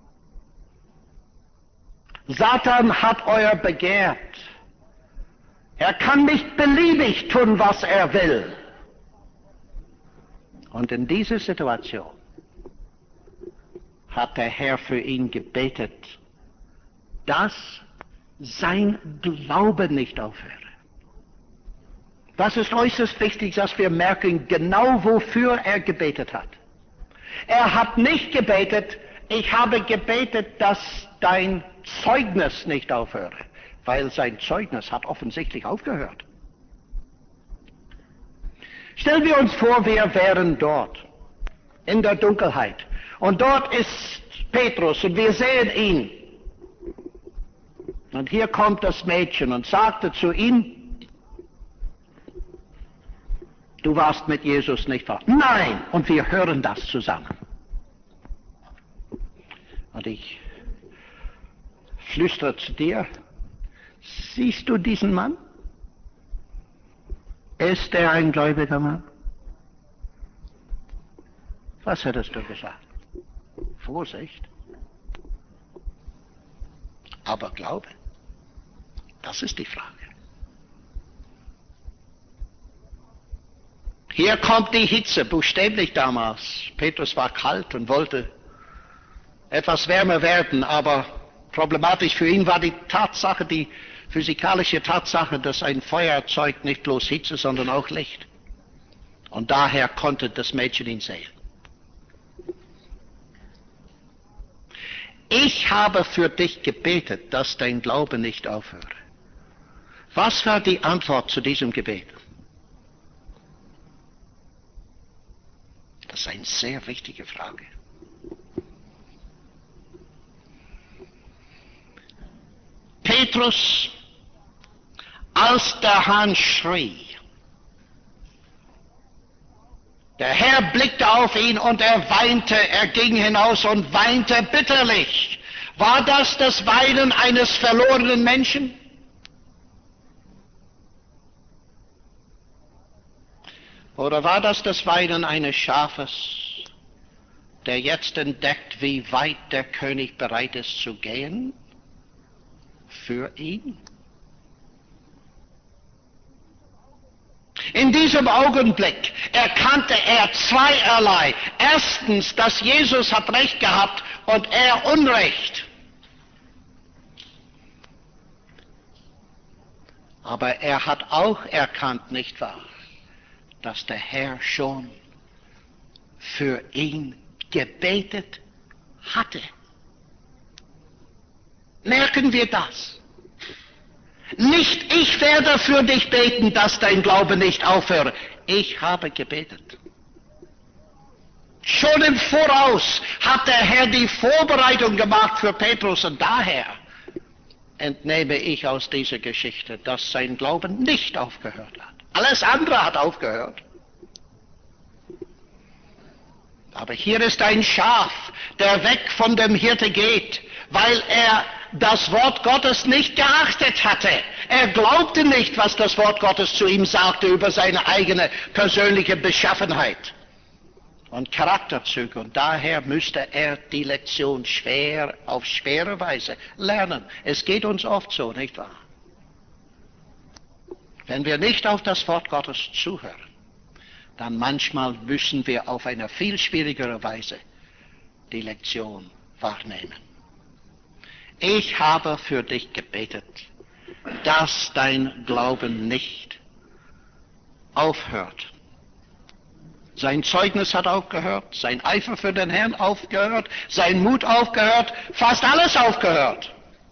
Satan hat euer begehrt. Er kann nicht beliebig tun, was er will. Und in dieser Situation hat der Herr für ihn gebetet, dass sein Glaube nicht aufhöre. Das ist äußerst wichtig, dass wir merken, genau wofür er gebetet hat. Er hat nicht gebetet, ich habe gebetet, dass dein Zeugnis nicht aufhöre, weil sein Zeugnis hat offensichtlich aufgehört. Stellen wir uns vor, wir wären dort, in der Dunkelheit, und dort ist Petrus und wir sehen ihn. Und hier kommt das Mädchen und sagte zu ihm, du warst mit Jesus nicht wahr? Nein! Und wir hören das zusammen. Und ich flüstere zu dir, siehst du diesen Mann? Ist er ein gläubiger Mann? Was hättest du gesagt? Vorsicht. Aber Glaube, das ist die Frage. Hier kommt die Hitze, buchstäblich damals. Petrus war kalt und wollte etwas wärmer werden, aber problematisch für ihn war die Tatsache, die physikalische Tatsache, dass ein Feuer erzeugt nicht bloß Hitze, sondern auch Licht. Und daher konnte das Mädchen ihn sehen. Ich habe für dich gebetet, dass dein Glaube nicht aufhöre. Was war die Antwort zu diesem Gebet? Das ist eine sehr wichtige Frage. Petrus, als der Hahn schrie, der Herr blickte auf ihn und er weinte, er ging hinaus und weinte bitterlich. War das Weinen eines verlorenen Menschen? Oder war das Weinen eines Schafes, der jetzt entdeckt, wie weit der König bereit ist zu gehen für ihn? In diesem Augenblick erkannte er zweierlei. Erstens, dass Jesus hat Recht gehabt und er Unrecht. Aber er hat auch erkannt, nicht wahr, dass der Herr schon für ihn gebetet hatte. Merken wir das? Nicht ich werde für dich beten, dass dein Glaube nicht aufhöre. Ich habe gebetet. Schon im Voraus hat der Herr die Vorbereitung gemacht für Petrus und daher entnehme ich aus dieser Geschichte, dass sein Glauben nicht aufgehört hat. Alles andere hat aufgehört. Aber hier ist ein Schaf, der weg von dem Hirte geht, weil er das Wort Gottes nicht geachtet hatte. Er glaubte nicht, was das Wort Gottes zu ihm sagte über seine eigene persönliche Beschaffenheit und Charakterzüge. Und daher müsste er die Lektion auf schwere Weise lernen. Es geht uns oft so, nicht wahr? Wenn wir nicht auf das Wort Gottes zuhören, dann manchmal müssen wir auf eine viel schwierigere Weise die Lektion wahrnehmen. Ich habe für dich gebetet, dass dein Glauben nicht aufhört. Sein Zeugnis hat aufgehört, sein Eifer für den Herrn aufgehört, sein Mut aufgehört, fast alles aufgehört.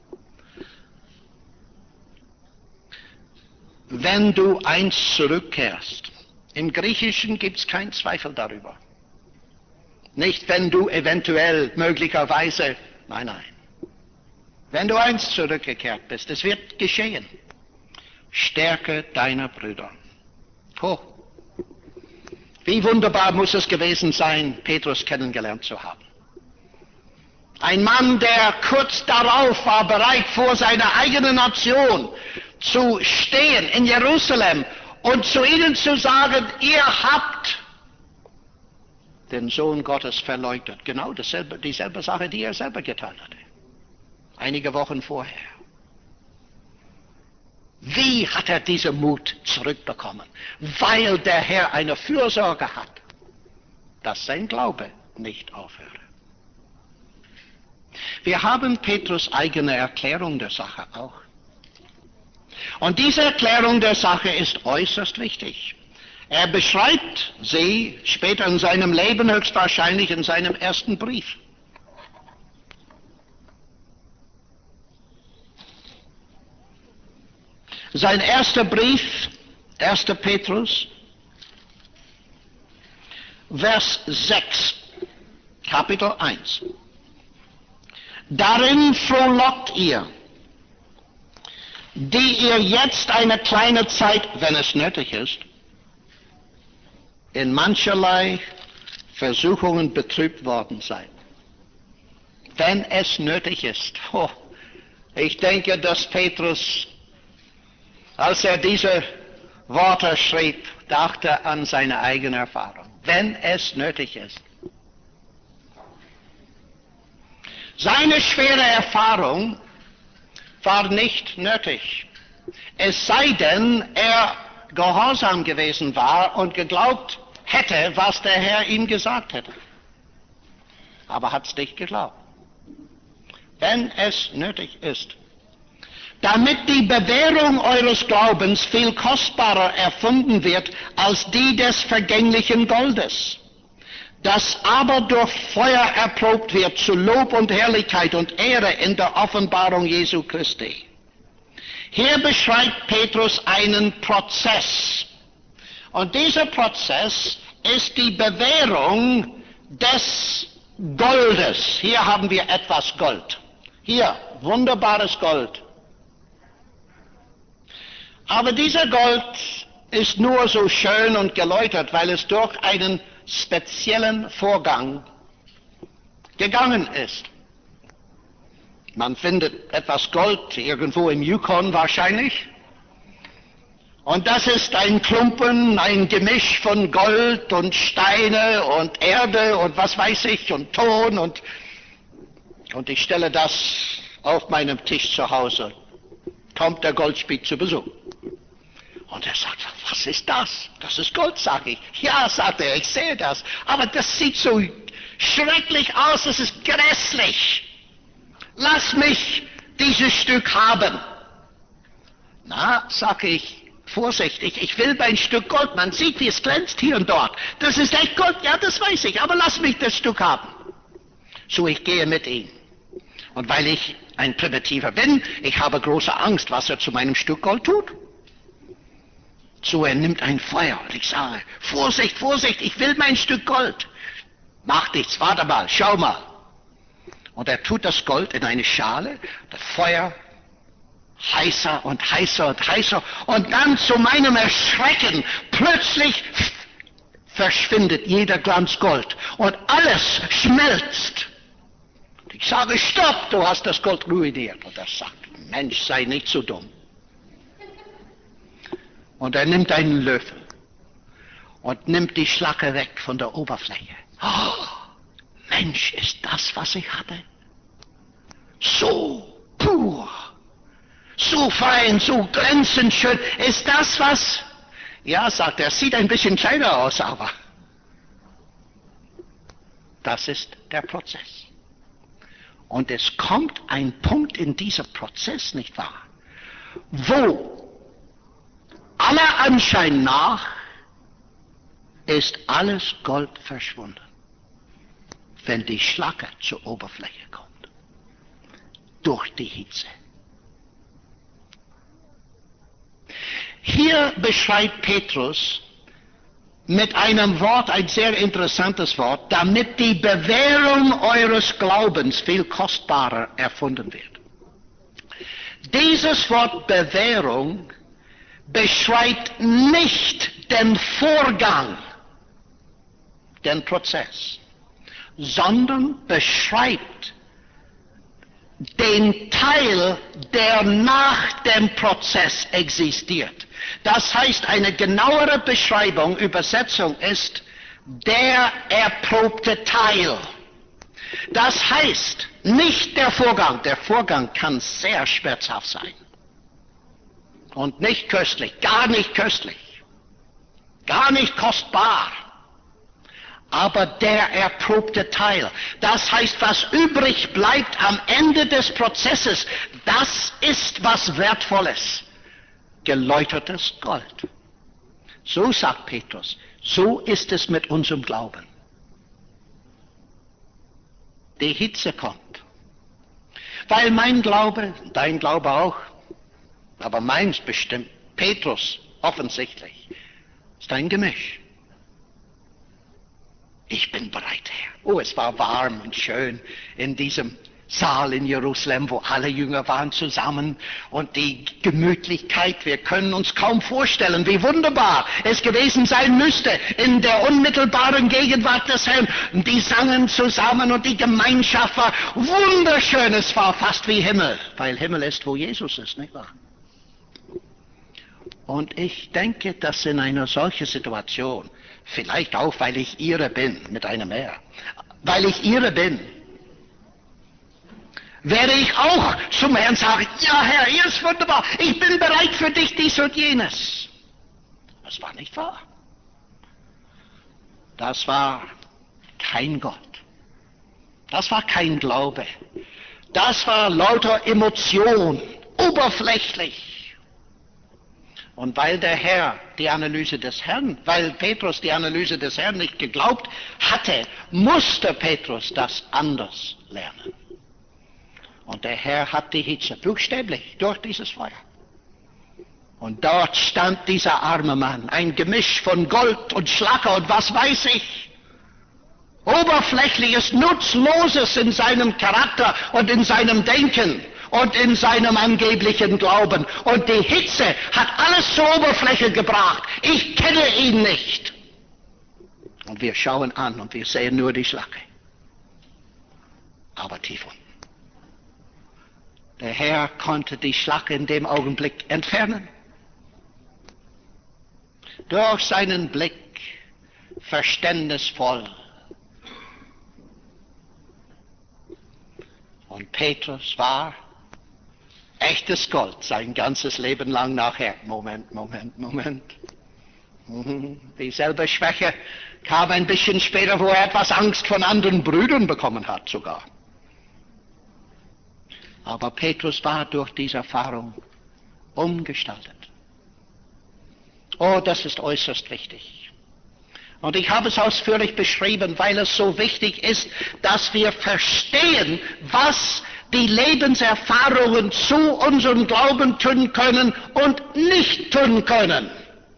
Wenn du einst zurückkehrst, im Griechischen gibt es keinen Zweifel darüber. Nicht, wenn du eventuell, möglicherweise, nein. Wenn du einst zurückgekehrt bist, es wird geschehen. Stärke deiner Brüder. Oh, wie wunderbar muss es gewesen sein, Petrus kennengelernt zu haben. Ein Mann, der kurz darauf war, bereit vor seiner eigenen Nation zu stehen in Jerusalem und zu ihnen zu sagen, ihr habt den Sohn Gottes verleugnet. Genau dieselbe Sache, die er selber getan hatte. Einige Wochen vorher. Wie hat er diesen Mut zurückbekommen? Weil der Herr eine Fürsorge hat, dass sein Glaube nicht aufhöre. Wir haben Petrus' eigene Erklärung der Sache auch. Und diese Erklärung der Sache ist äußerst wichtig. Er beschreibt sie später in seinem Leben, höchstwahrscheinlich in seinem ersten Brief. Sein erster Brief, 1. Petrus, Vers 6, Kapitel 1. Darin frohlockt ihr, die ihr jetzt eine kleine Zeit, wenn es nötig ist, in mancherlei Versuchungen betrübt worden seid. Wenn es nötig ist. Oh, ich denke, dass Petrus, als er diese Worte schrieb, dachte an seine eigene Erfahrung. Wenn es nötig ist. Seine schwere Erfahrung war nicht nötig. Es sei denn, er gehorsam gewesen war und geglaubt hätte, was der Herr ihm gesagt hätte. Aber hat es nicht geglaubt. Wenn es nötig ist. Damit die Bewährung eures Glaubens viel kostbarer erfunden wird als die des vergänglichen Goldes, das aber durch Feuer erprobt wird zu Lob und Herrlichkeit und Ehre in der Offenbarung Jesu Christi. Hier beschreibt Petrus einen Prozess. Und dieser Prozess ist die Bewährung des Goldes. Hier haben wir etwas Gold. Hier, wunderbares Gold. Aber dieser Gold ist nur so schön und geläutert, weil es durch einen speziellen Vorgang gegangen ist. Man findet etwas Gold irgendwo im Yukon wahrscheinlich. Und das ist ein Klumpen, ein Gemisch von Gold und Steine und Erde und was weiß ich und Ton und ich stelle das auf meinem Tisch zu Hause. Kommt der Goldschmied zu Besuch. Und er sagt, was ist das? Das ist Gold, sage ich. Ja, sagt er, ich sehe das. Aber das sieht so schrecklich aus, das ist grässlich. Lass mich dieses Stück haben. Na, sage ich, vorsichtig, ich will mein Stück Gold. Man sieht, wie es glänzt hier und dort. Das ist echt Gold, ja, das weiß ich, aber lass mich das Stück haben. So, ich gehe mit ihm. Und weil ich ein Primitiver bin, ich habe große Angst, was er zu meinem Stück Gold tut. So, er nimmt ein Feuer und ich sage, Vorsicht, Vorsicht, ich will mein Stück Gold. Mach nichts, warte mal, schau mal. Und er tut das Gold in eine Schale, das Feuer heißer und heißer und heißer. Und dann zu meinem Erschrecken, plötzlich verschwindet jeder Glanz Gold und alles schmelzt. Und ich sage, stopp, du hast das Gold ruiniert. Und er sagt, Mensch, sei nicht so dumm. Und er nimmt einen Löffel und nimmt die Schlacke weg von der Oberfläche. Oh, Mensch, ist das, was ich hatte? So pur, so fein, so glänzend schön. Ist das was? Ja, sagt er, sieht ein bisschen kleiner aus, aber das ist der Prozess. Und es kommt ein Punkt in diesem Prozess, nicht wahr? Wo aller Anschein nach ist alles Gold verschwunden, wenn die Schlacke zur Oberfläche kommt, durch die Hitze. Hier beschreibt Petrus mit einem Wort, ein sehr interessantes Wort, damit die Bewährung eures Glaubens viel kostbarer erfunden wird. Dieses Wort Bewährung beschreibt nicht den Vorgang, den Prozess, sondern beschreibt den Teil, der nach dem Prozess existiert. Das heißt, eine genauere Beschreibung, Übersetzung ist der erprobte Teil. Das heißt, nicht der Vorgang kann sehr schmerzhaft sein. Und nicht köstlich, gar nicht köstlich, gar nicht kostbar. Aber der erprobte Teil, das heißt, was übrig bleibt am Ende des Prozesses, das ist was Wertvolles. Geläutertes Gold. So sagt Petrus, so ist es mit unserem Glauben. Die Hitze kommt. Weil mein Glaube, dein Glaube auch, aber meins bestimmt, Petrus offensichtlich, ist ein Gemisch. Ich bin bereit, Herr. Oh, es war warm und schön in diesem Saal in Jerusalem, wo alle Jünger waren zusammen und die Gemütlichkeit, wir können uns kaum vorstellen, wie wunderbar es gewesen sein müsste in der unmittelbaren Gegenwart des Herrn. Die sangen zusammen und die Gemeinschaft war wunderschön, es war fast wie Himmel, weil Himmel ist, wo Jesus ist, nicht wahr? Und ich denke, dass in einer solchen Situation, vielleicht auch, weil ich ihre bin, mit einem R, weil ich ihre bin, werde ich auch zum Herrn sagen, ja Herr, ihr ist wunderbar, ich bin bereit für dich, dies und jenes. Das war nicht wahr. Das war kein Gott. Das war kein Glaube. Das war lauter Emotion, oberflächlich. Und weil der Herr die Analyse des Herrn, weil Petrus die Analyse des Herrn nicht geglaubt hatte, musste Petrus das anders lernen. Und der Herr hat die Hitze, buchstäblich, durch dieses Feuer. Und dort stand dieser arme Mann, ein Gemisch von Gold und Schlacker und was weiß ich. Oberflächliches, Nutzloses in seinem Charakter und in seinem Denken und in seinem angeblichen Glauben. Und die Hitze hat alles zur Oberfläche gebracht. Ich kenne ihn nicht. Und wir schauen an und wir sehen nur die Schlacke. Aber tief unten. Der Herr konnte die Schlacke in dem Augenblick entfernen. Durch seinen Blick verständnisvoll. Und Petrus war echtes Gold sein ganzes Leben lang nachher. Moment. Dieselbe Schwäche kam ein bisschen später, wo er etwas Angst von anderen Brüdern bekommen hat sogar. Aber Petrus war durch diese Erfahrung umgestaltet. Oh, das ist äußerst wichtig. Und ich habe es ausführlich beschrieben, weil es so wichtig ist, dass wir verstehen, was die Lebenserfahrungen zu unserem Glauben tun können und nicht tun können.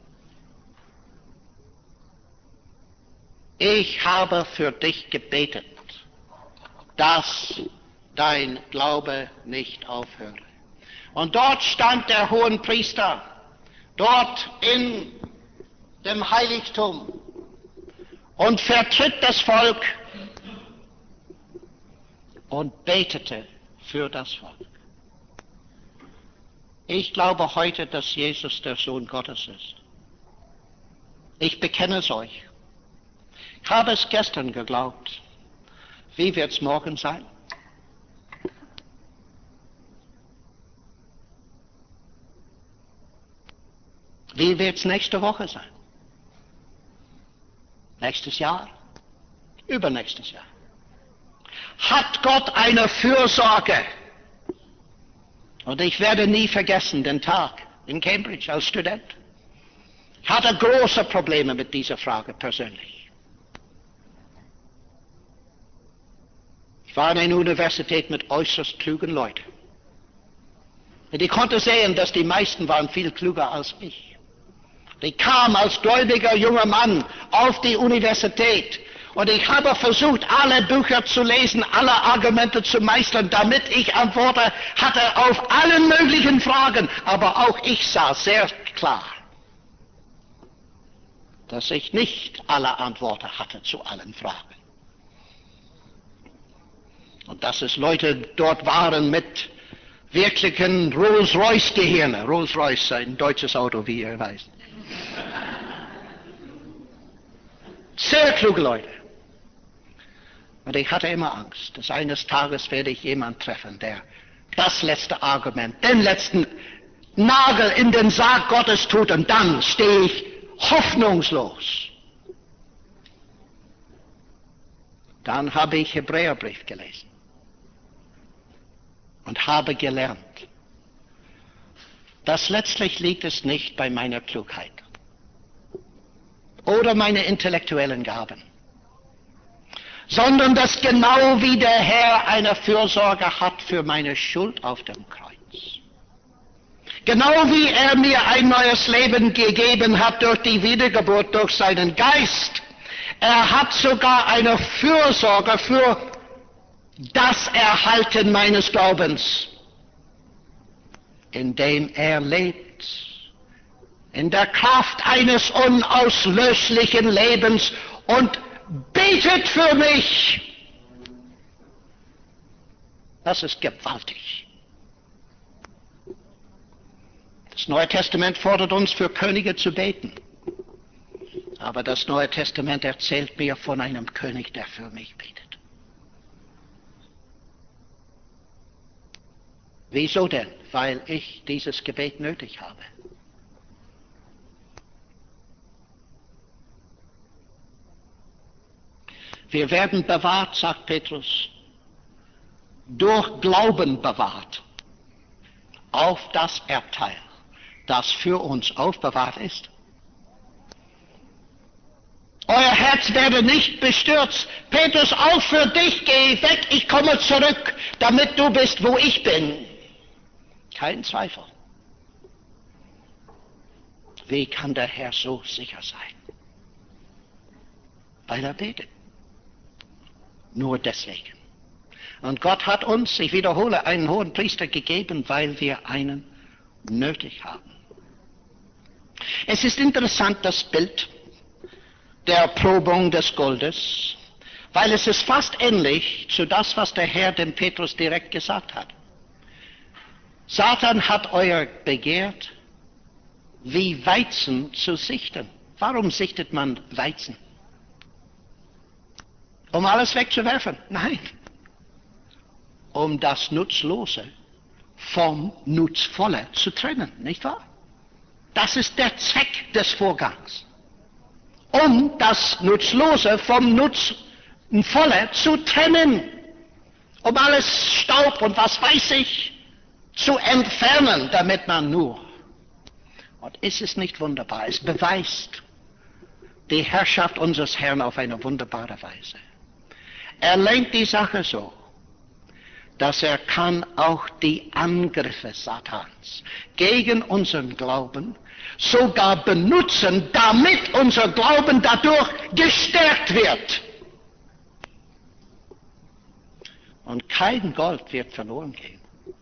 Ich habe für dich gebetet, dass dein Glaube nicht aufhöre. Und dort stand der Hohenpriester, dort in dem Heiligtum und vertritt das Volk und betete für das Volk. Ich glaube heute, dass Jesus der Sohn Gottes ist. Ich bekenne es euch. Ich habe es gestern geglaubt. Wie wird es morgen sein? Wie wird es nächste Woche sein? Nächstes Jahr? Übernächstes Jahr? Hat Gott eine Fürsorge? Und ich werde nie vergessen den Tag in Cambridge als Student. Ich hatte große Probleme mit dieser Frage persönlich. Ich war an einer Universität mit äußerst klugen Leuten. Und ich konnte sehen, dass die meisten waren viel klüger als ich. Ich kam als gläubiger junger Mann auf die Universität und ich habe versucht, alle Bücher zu lesen, alle Argumente zu meistern, damit ich Antworten hatte auf alle möglichen Fragen. Aber auch ich sah sehr klar, dass ich nicht alle Antworten hatte zu allen Fragen. Und dass es Leute dort waren mit wirklichen Rolls-Royce-Gehirne. Rolls-Royce, ein deutsches Auto, wie ihr weißt. Sehr kluge Leute. Und ich hatte immer Angst, dass eines Tages werde ich jemanden treffen, der das letzte Argument, den letzten Nagel in den Sarg Gottes tut, und dann stehe ich hoffnungslos. Dann habe ich Hebräerbrief gelesen und habe gelernt, dass letztlich liegt es nicht bei meiner Klugheit oder meine intellektuellen Gaben, sondern dass genau wie der Herr eine Fürsorge hat für meine Schuld auf dem Kreuz. Genau wie er mir ein neues Leben gegeben hat durch die Wiedergeburt, durch seinen Geist. Er hat sogar eine Fürsorge für das Erhalten meines Glaubens, indem er lebt, in der Kraft eines unauslöschlichen Lebens und betet für mich. Das ist gewaltig. Das Neue Testament fordert uns, für Könige zu beten. Aber das Neue Testament erzählt mir von einem König, der für mich betet. Wieso denn? Weil ich dieses Gebet nötig habe. Wir werden bewahrt, sagt Petrus, durch Glauben bewahrt auf das Erbteil, das für uns aufbewahrt ist. Euer Herz werde nicht bestürzt. Petrus, auch für dich gehe ich weg, ich komme zurück, damit du bist, wo ich bin. Kein Zweifel. Wie kann der Herr so sicher sein? Weil er betet. Nur deswegen. Und Gott hat uns, ich wiederhole, einen hohen Priester gegeben, weil wir einen nötig haben. Es ist interessant, das Bild der Erprobung des Goldes, weil es ist fast ähnlich zu das, was der Herr dem Petrus direkt gesagt hat. Satan hat euer begehrt, wie Weizen zu sichten. Warum sichtet man Weizen? Um alles wegzuwerfen? Nein. Um das Nutzlose vom Nutzvolle zu trennen, nicht wahr? Das ist der Zweck des Vorgangs. Um das Nutzlose vom Nutzvolle zu trennen. Um alles Staub und was weiß ich zu entfernen, damit man nur. Und ist es nicht wunderbar? Es beweist die Herrschaft unseres Herrn auf eine wunderbare Weise. Er lenkt die Sache so, dass er kann auch die Angriffe Satans gegen unseren Glauben sogar benutzen, damit unser Glauben dadurch gestärkt wird. Und kein Gold wird verloren gehen.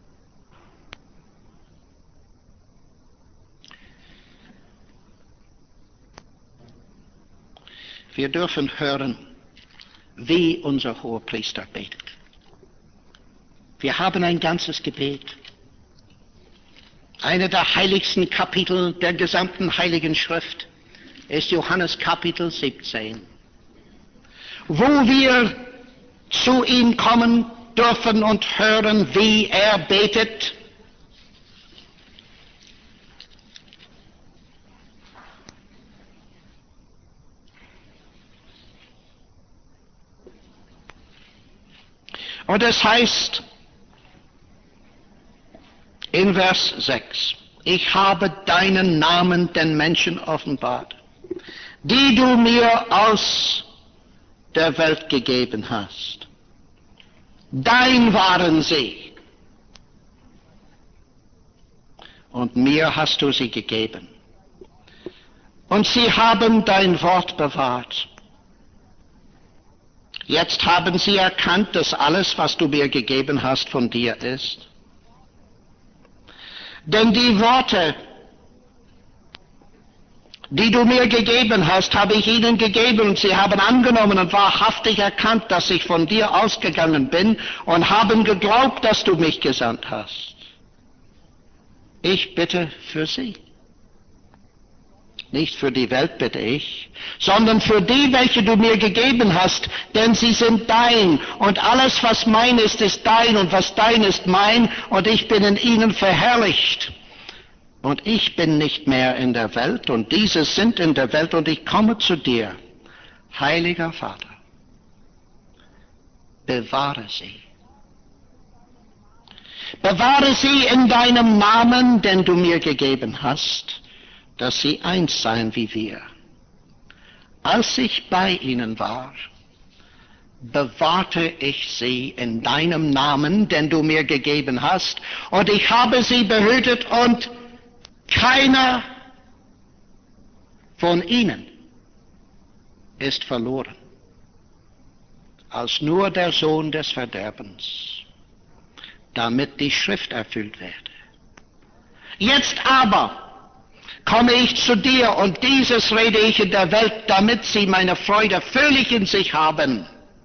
Wir dürfen hören, wie unser Hohepriester betet. Wir haben ein ganzes Gebet. Einer der heiligsten Kapitel der gesamten Heiligen Schrift ist Johannes Kapitel 17, wo wir zu ihm kommen dürfen und hören, wie er betet. Und es heißt in Vers 6, ich habe deinen Namen den Menschen offenbart, die du mir aus der Welt gegeben hast. Dein waren sie, und mir hast du sie gegeben. Und sie haben dein Wort bewahrt. Jetzt haben sie erkannt, dass alles, was du mir gegeben hast, von dir ist. Denn die Worte, die du mir gegeben hast, habe ich ihnen gegeben, und sie haben angenommen und wahrhaftig erkannt, dass ich von dir ausgegangen bin, und haben geglaubt, dass du mich gesandt hast. Ich bitte für sie. Nicht für die Welt bitte ich, sondern für die, welche du mir gegeben hast, denn sie sind dein, und alles, was mein ist, ist dein, und was dein ist mein, und ich bin in ihnen verherrlicht. Und ich bin nicht mehr in der Welt, und diese sind in der Welt, und ich komme zu dir. Heiliger Vater, bewahre sie. Bewahre sie in deinem Namen, den du mir gegeben hast, dass sie eins seien wie wir. Als ich bei ihnen war, bewahrte ich sie in deinem Namen, den du mir gegeben hast, und ich habe sie behütet, und keiner von ihnen ist verloren, als nur der Sohn des Verderbens, damit die Schrift erfüllt werde. Jetzt aber komme ich zu dir, und dieses rede ich in der Welt, damit sie meine Freude völlig in sich haben.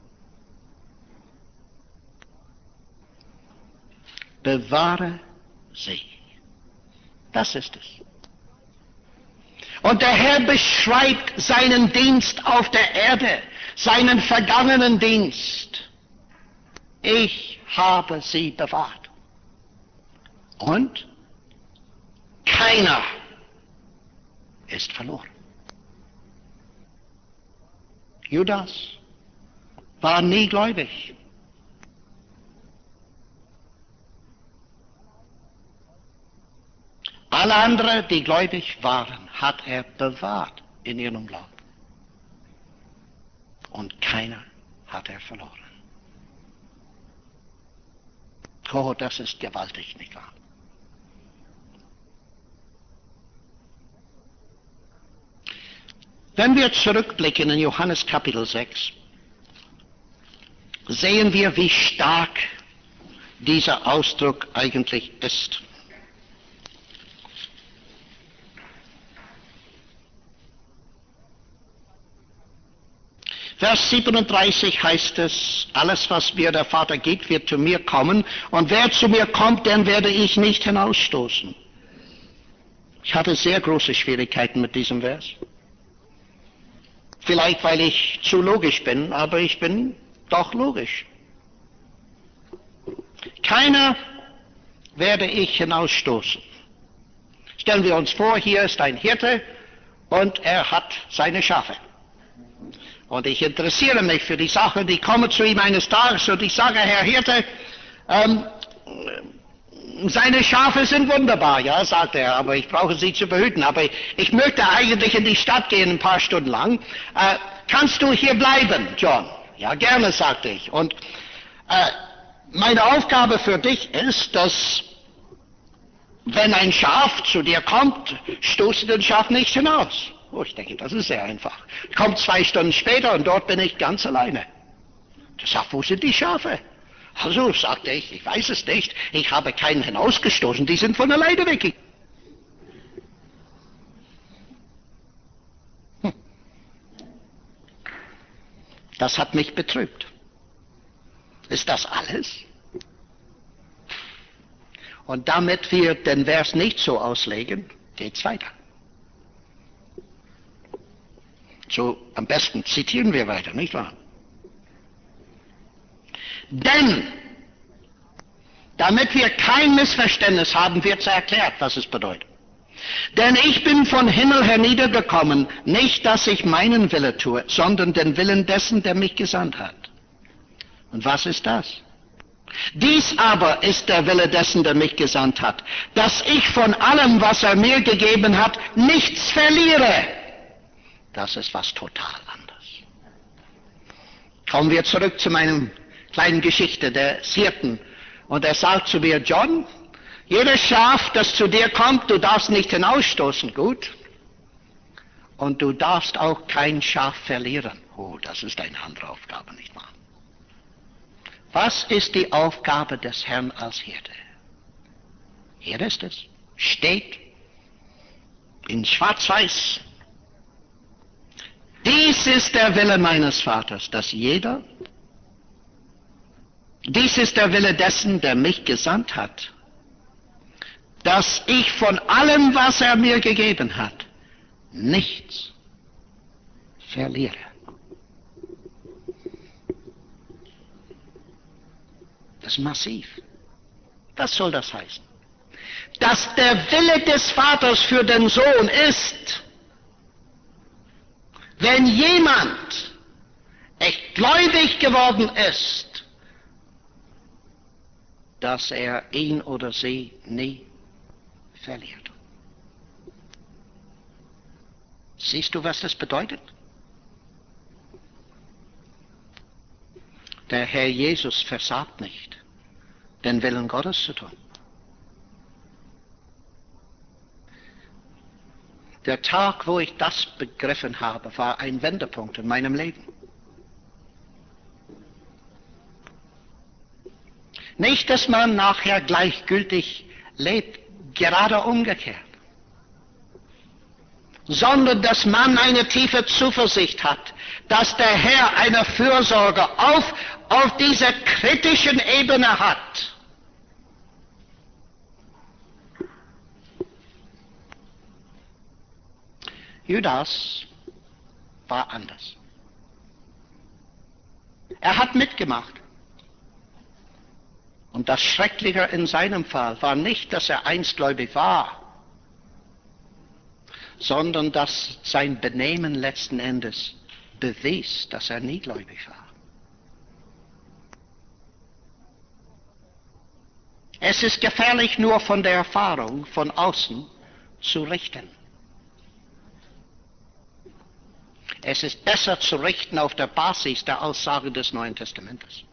Bewahre sie. Das ist es. Und der Herr beschreibt seinen Dienst auf der Erde, seinen vergangenen Dienst. Ich habe sie bewahrt. Und keiner ist verloren. Judas war nie gläubig. Alle anderen, die gläubig waren, hat er bewahrt in ihrem Glauben. Und keiner hat er verloren. Oh, das ist gewaltig, nicht wahr? Wenn wir zurückblicken in Johannes Kapitel 6, sehen wir, wie stark dieser Ausdruck eigentlich ist. Vers 37 heißt es, alles, was mir der Vater gibt, wird zu mir kommen, und wer zu mir kommt, den werde ich nicht hinausstoßen. Ich hatte sehr große Schwierigkeiten mit diesem Vers. Vielleicht, weil ich zu logisch bin, aber ich bin doch logisch. Keiner werde ich hinausstoßen. Stellen wir uns vor, hier ist ein Hirte und er hat seine Schafe. Und ich interessiere mich für die Sache, die komme zu ihm eines Tages und ich sage, Herr Hirte, seine Schafe sind wunderbar, ja, sagt er, aber ich brauche sie zu behüten. Aber ich möchte eigentlich in die Stadt gehen, ein paar Stunden lang. Kannst du hier bleiben, John? Ja, gerne, sagte ich. Und meine Aufgabe für dich ist, dass, wenn ein Schaf zu dir kommt, stoße den Schaf nicht hinaus. Oh, ich denke, das ist sehr einfach. Kommt 2 Stunden später und dort bin ich ganz alleine. Der sagt, wo sind die Schafe? Also, sagte ich weiß es nicht. Ich habe keinen hinausgestoßen, die sind von alleine weg. Das hat mich betrübt. Ist das alles? Und damit wir den Vers nicht so auslegen, geht's weiter. So, am besten zitieren wir weiter, nicht wahr? Denn, damit wir kein Missverständnis haben, wird erklärt, was es bedeutet. Denn ich bin von Himmel herniedergekommen, nicht, dass ich meinen Wille tue, sondern den Willen dessen, der mich gesandt hat. Und was ist das? Dies aber ist der Wille dessen, der mich gesandt hat, dass ich von allem, was er mir gegeben hat, nichts verliere. Das ist was total anderes. Kommen wir zurück zu meiner kleinen Geschichte des Hirten. Und er sagt zu mir, John, jedes Schaf, das zu dir kommt, du darfst nicht hinausstoßen, gut? Und du darfst auch kein Schaf verlieren. Oh, das ist eine andere Aufgabe, nicht wahr? Was ist die Aufgabe des Herrn als Hirte? Hier ist es. Steht in Schwarz-Weiß. Dies ist der Wille meines Vaters, dass jeder, dies ist der Wille dessen, der mich gesandt hat, dass ich von allem, was er mir gegeben hat, nichts verliere. Das ist massiv. Was soll das heißen? Dass der Wille des Vaters für den Sohn ist, wenn jemand echt gläubig geworden ist, dass er ihn oder sie nie verliert. Siehst du, was das bedeutet? Der Herr Jesus versagt nicht, den Willen Gottes zu tun. Der Tag, wo ich das begriffen habe, war ein Wendepunkt in meinem Leben. Nicht, dass man nachher gleichgültig lebt, gerade umgekehrt, sondern dass man eine tiefe Zuversicht hat, dass der Herr eine Fürsorge auf dieser kritischen Ebene hat. Judas war anders. Er hat mitgemacht. Und das Schreckliche in seinem Fall war nicht, dass er einstgläubig war, sondern dass sein Benehmen letzten Endes bewies, dass er nie gläubig war. Es ist gefährlich, nur von der Erfahrung von außen zu richten. Es ist besser zu richten auf der Basis der Aussage des Neuen Testamentes.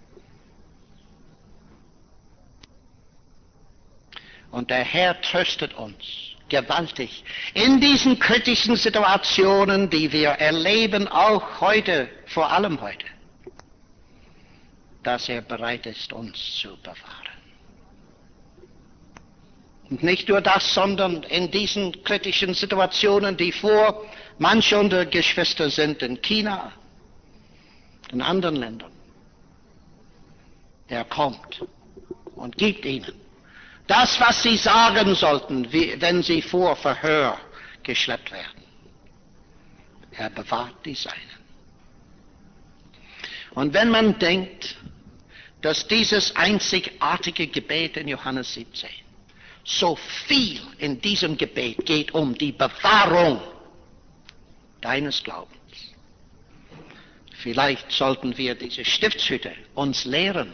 Und der Herr tröstet uns gewaltig in diesen kritischen Situationen, die wir erleben, auch heute, vor allem heute, dass er bereit ist, uns zu bewahren. Und nicht nur das, sondern in diesen kritischen Situationen, die vor manche unserer Geschwister sind in China, in anderen Ländern. Er kommt und gibt ihnen das, was sie sagen sollten, wenn sie vor Verhör geschleppt werden. Er bewahrt die Seinen. Und wenn man denkt, dass dieses einzigartige Gebet in Johannes 17, so viel in diesem Gebet geht um die Bewahrung deines Glaubens. Vielleicht sollten wir diese Stiftshütte uns lehren,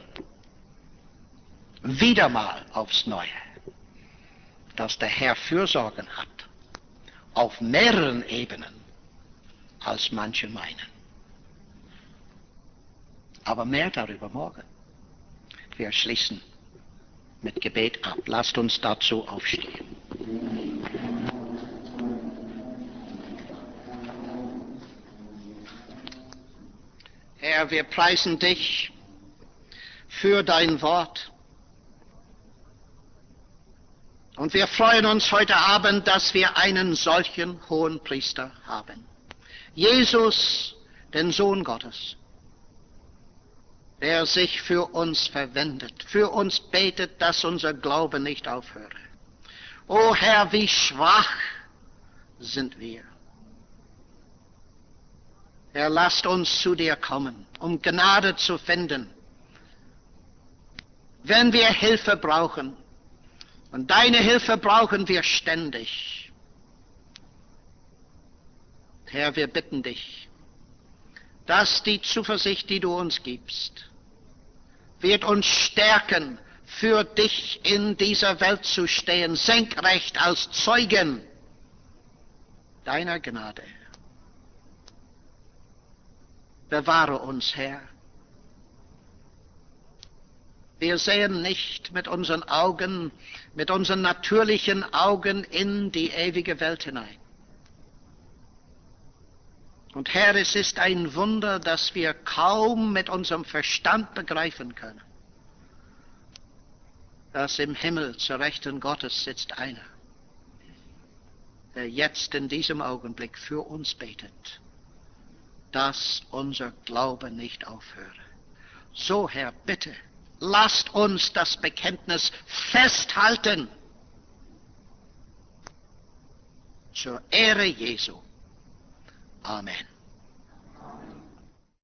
wieder mal aufs Neue, dass der Herr Fürsorgen hat, auf mehreren Ebenen, als manche meinen. Aber mehr darüber morgen. Wir schließen mit Gebet ab. Lasst uns dazu aufstehen. Herr, wir preisen dich für dein Wort. Und wir freuen uns heute Abend, dass wir einen solchen hohen Priester haben. Jesus, den Sohn Gottes, der sich für uns verwendet, für uns betet, dass unser Glaube nicht aufhöre. O Herr, wie schwach sind wir. Herr, lasst uns zu dir kommen, um Gnade zu finden, wenn wir Hilfe brauchen. Und deine Hilfe brauchen wir ständig. Herr, wir bitten dich, dass die Zuversicht, die du uns gibst, wird uns stärken, für dich in dieser Welt zu stehen, senkrecht als Zeugen deiner Gnade. Bewahre uns, Herr. Wir sehen nicht mit unseren Augen, mit unseren natürlichen Augen in die ewige Welt hinein. Und Herr, es ist ein Wunder, dass wir kaum mit unserem Verstand begreifen können, dass im Himmel zur Rechten Gottes sitzt einer, der jetzt in diesem Augenblick für uns betet, dass unser Glaube nicht aufhöre. So, Herr, bitte, lasst uns das Bekenntnis festhalten zur Ehre Jesu Amen.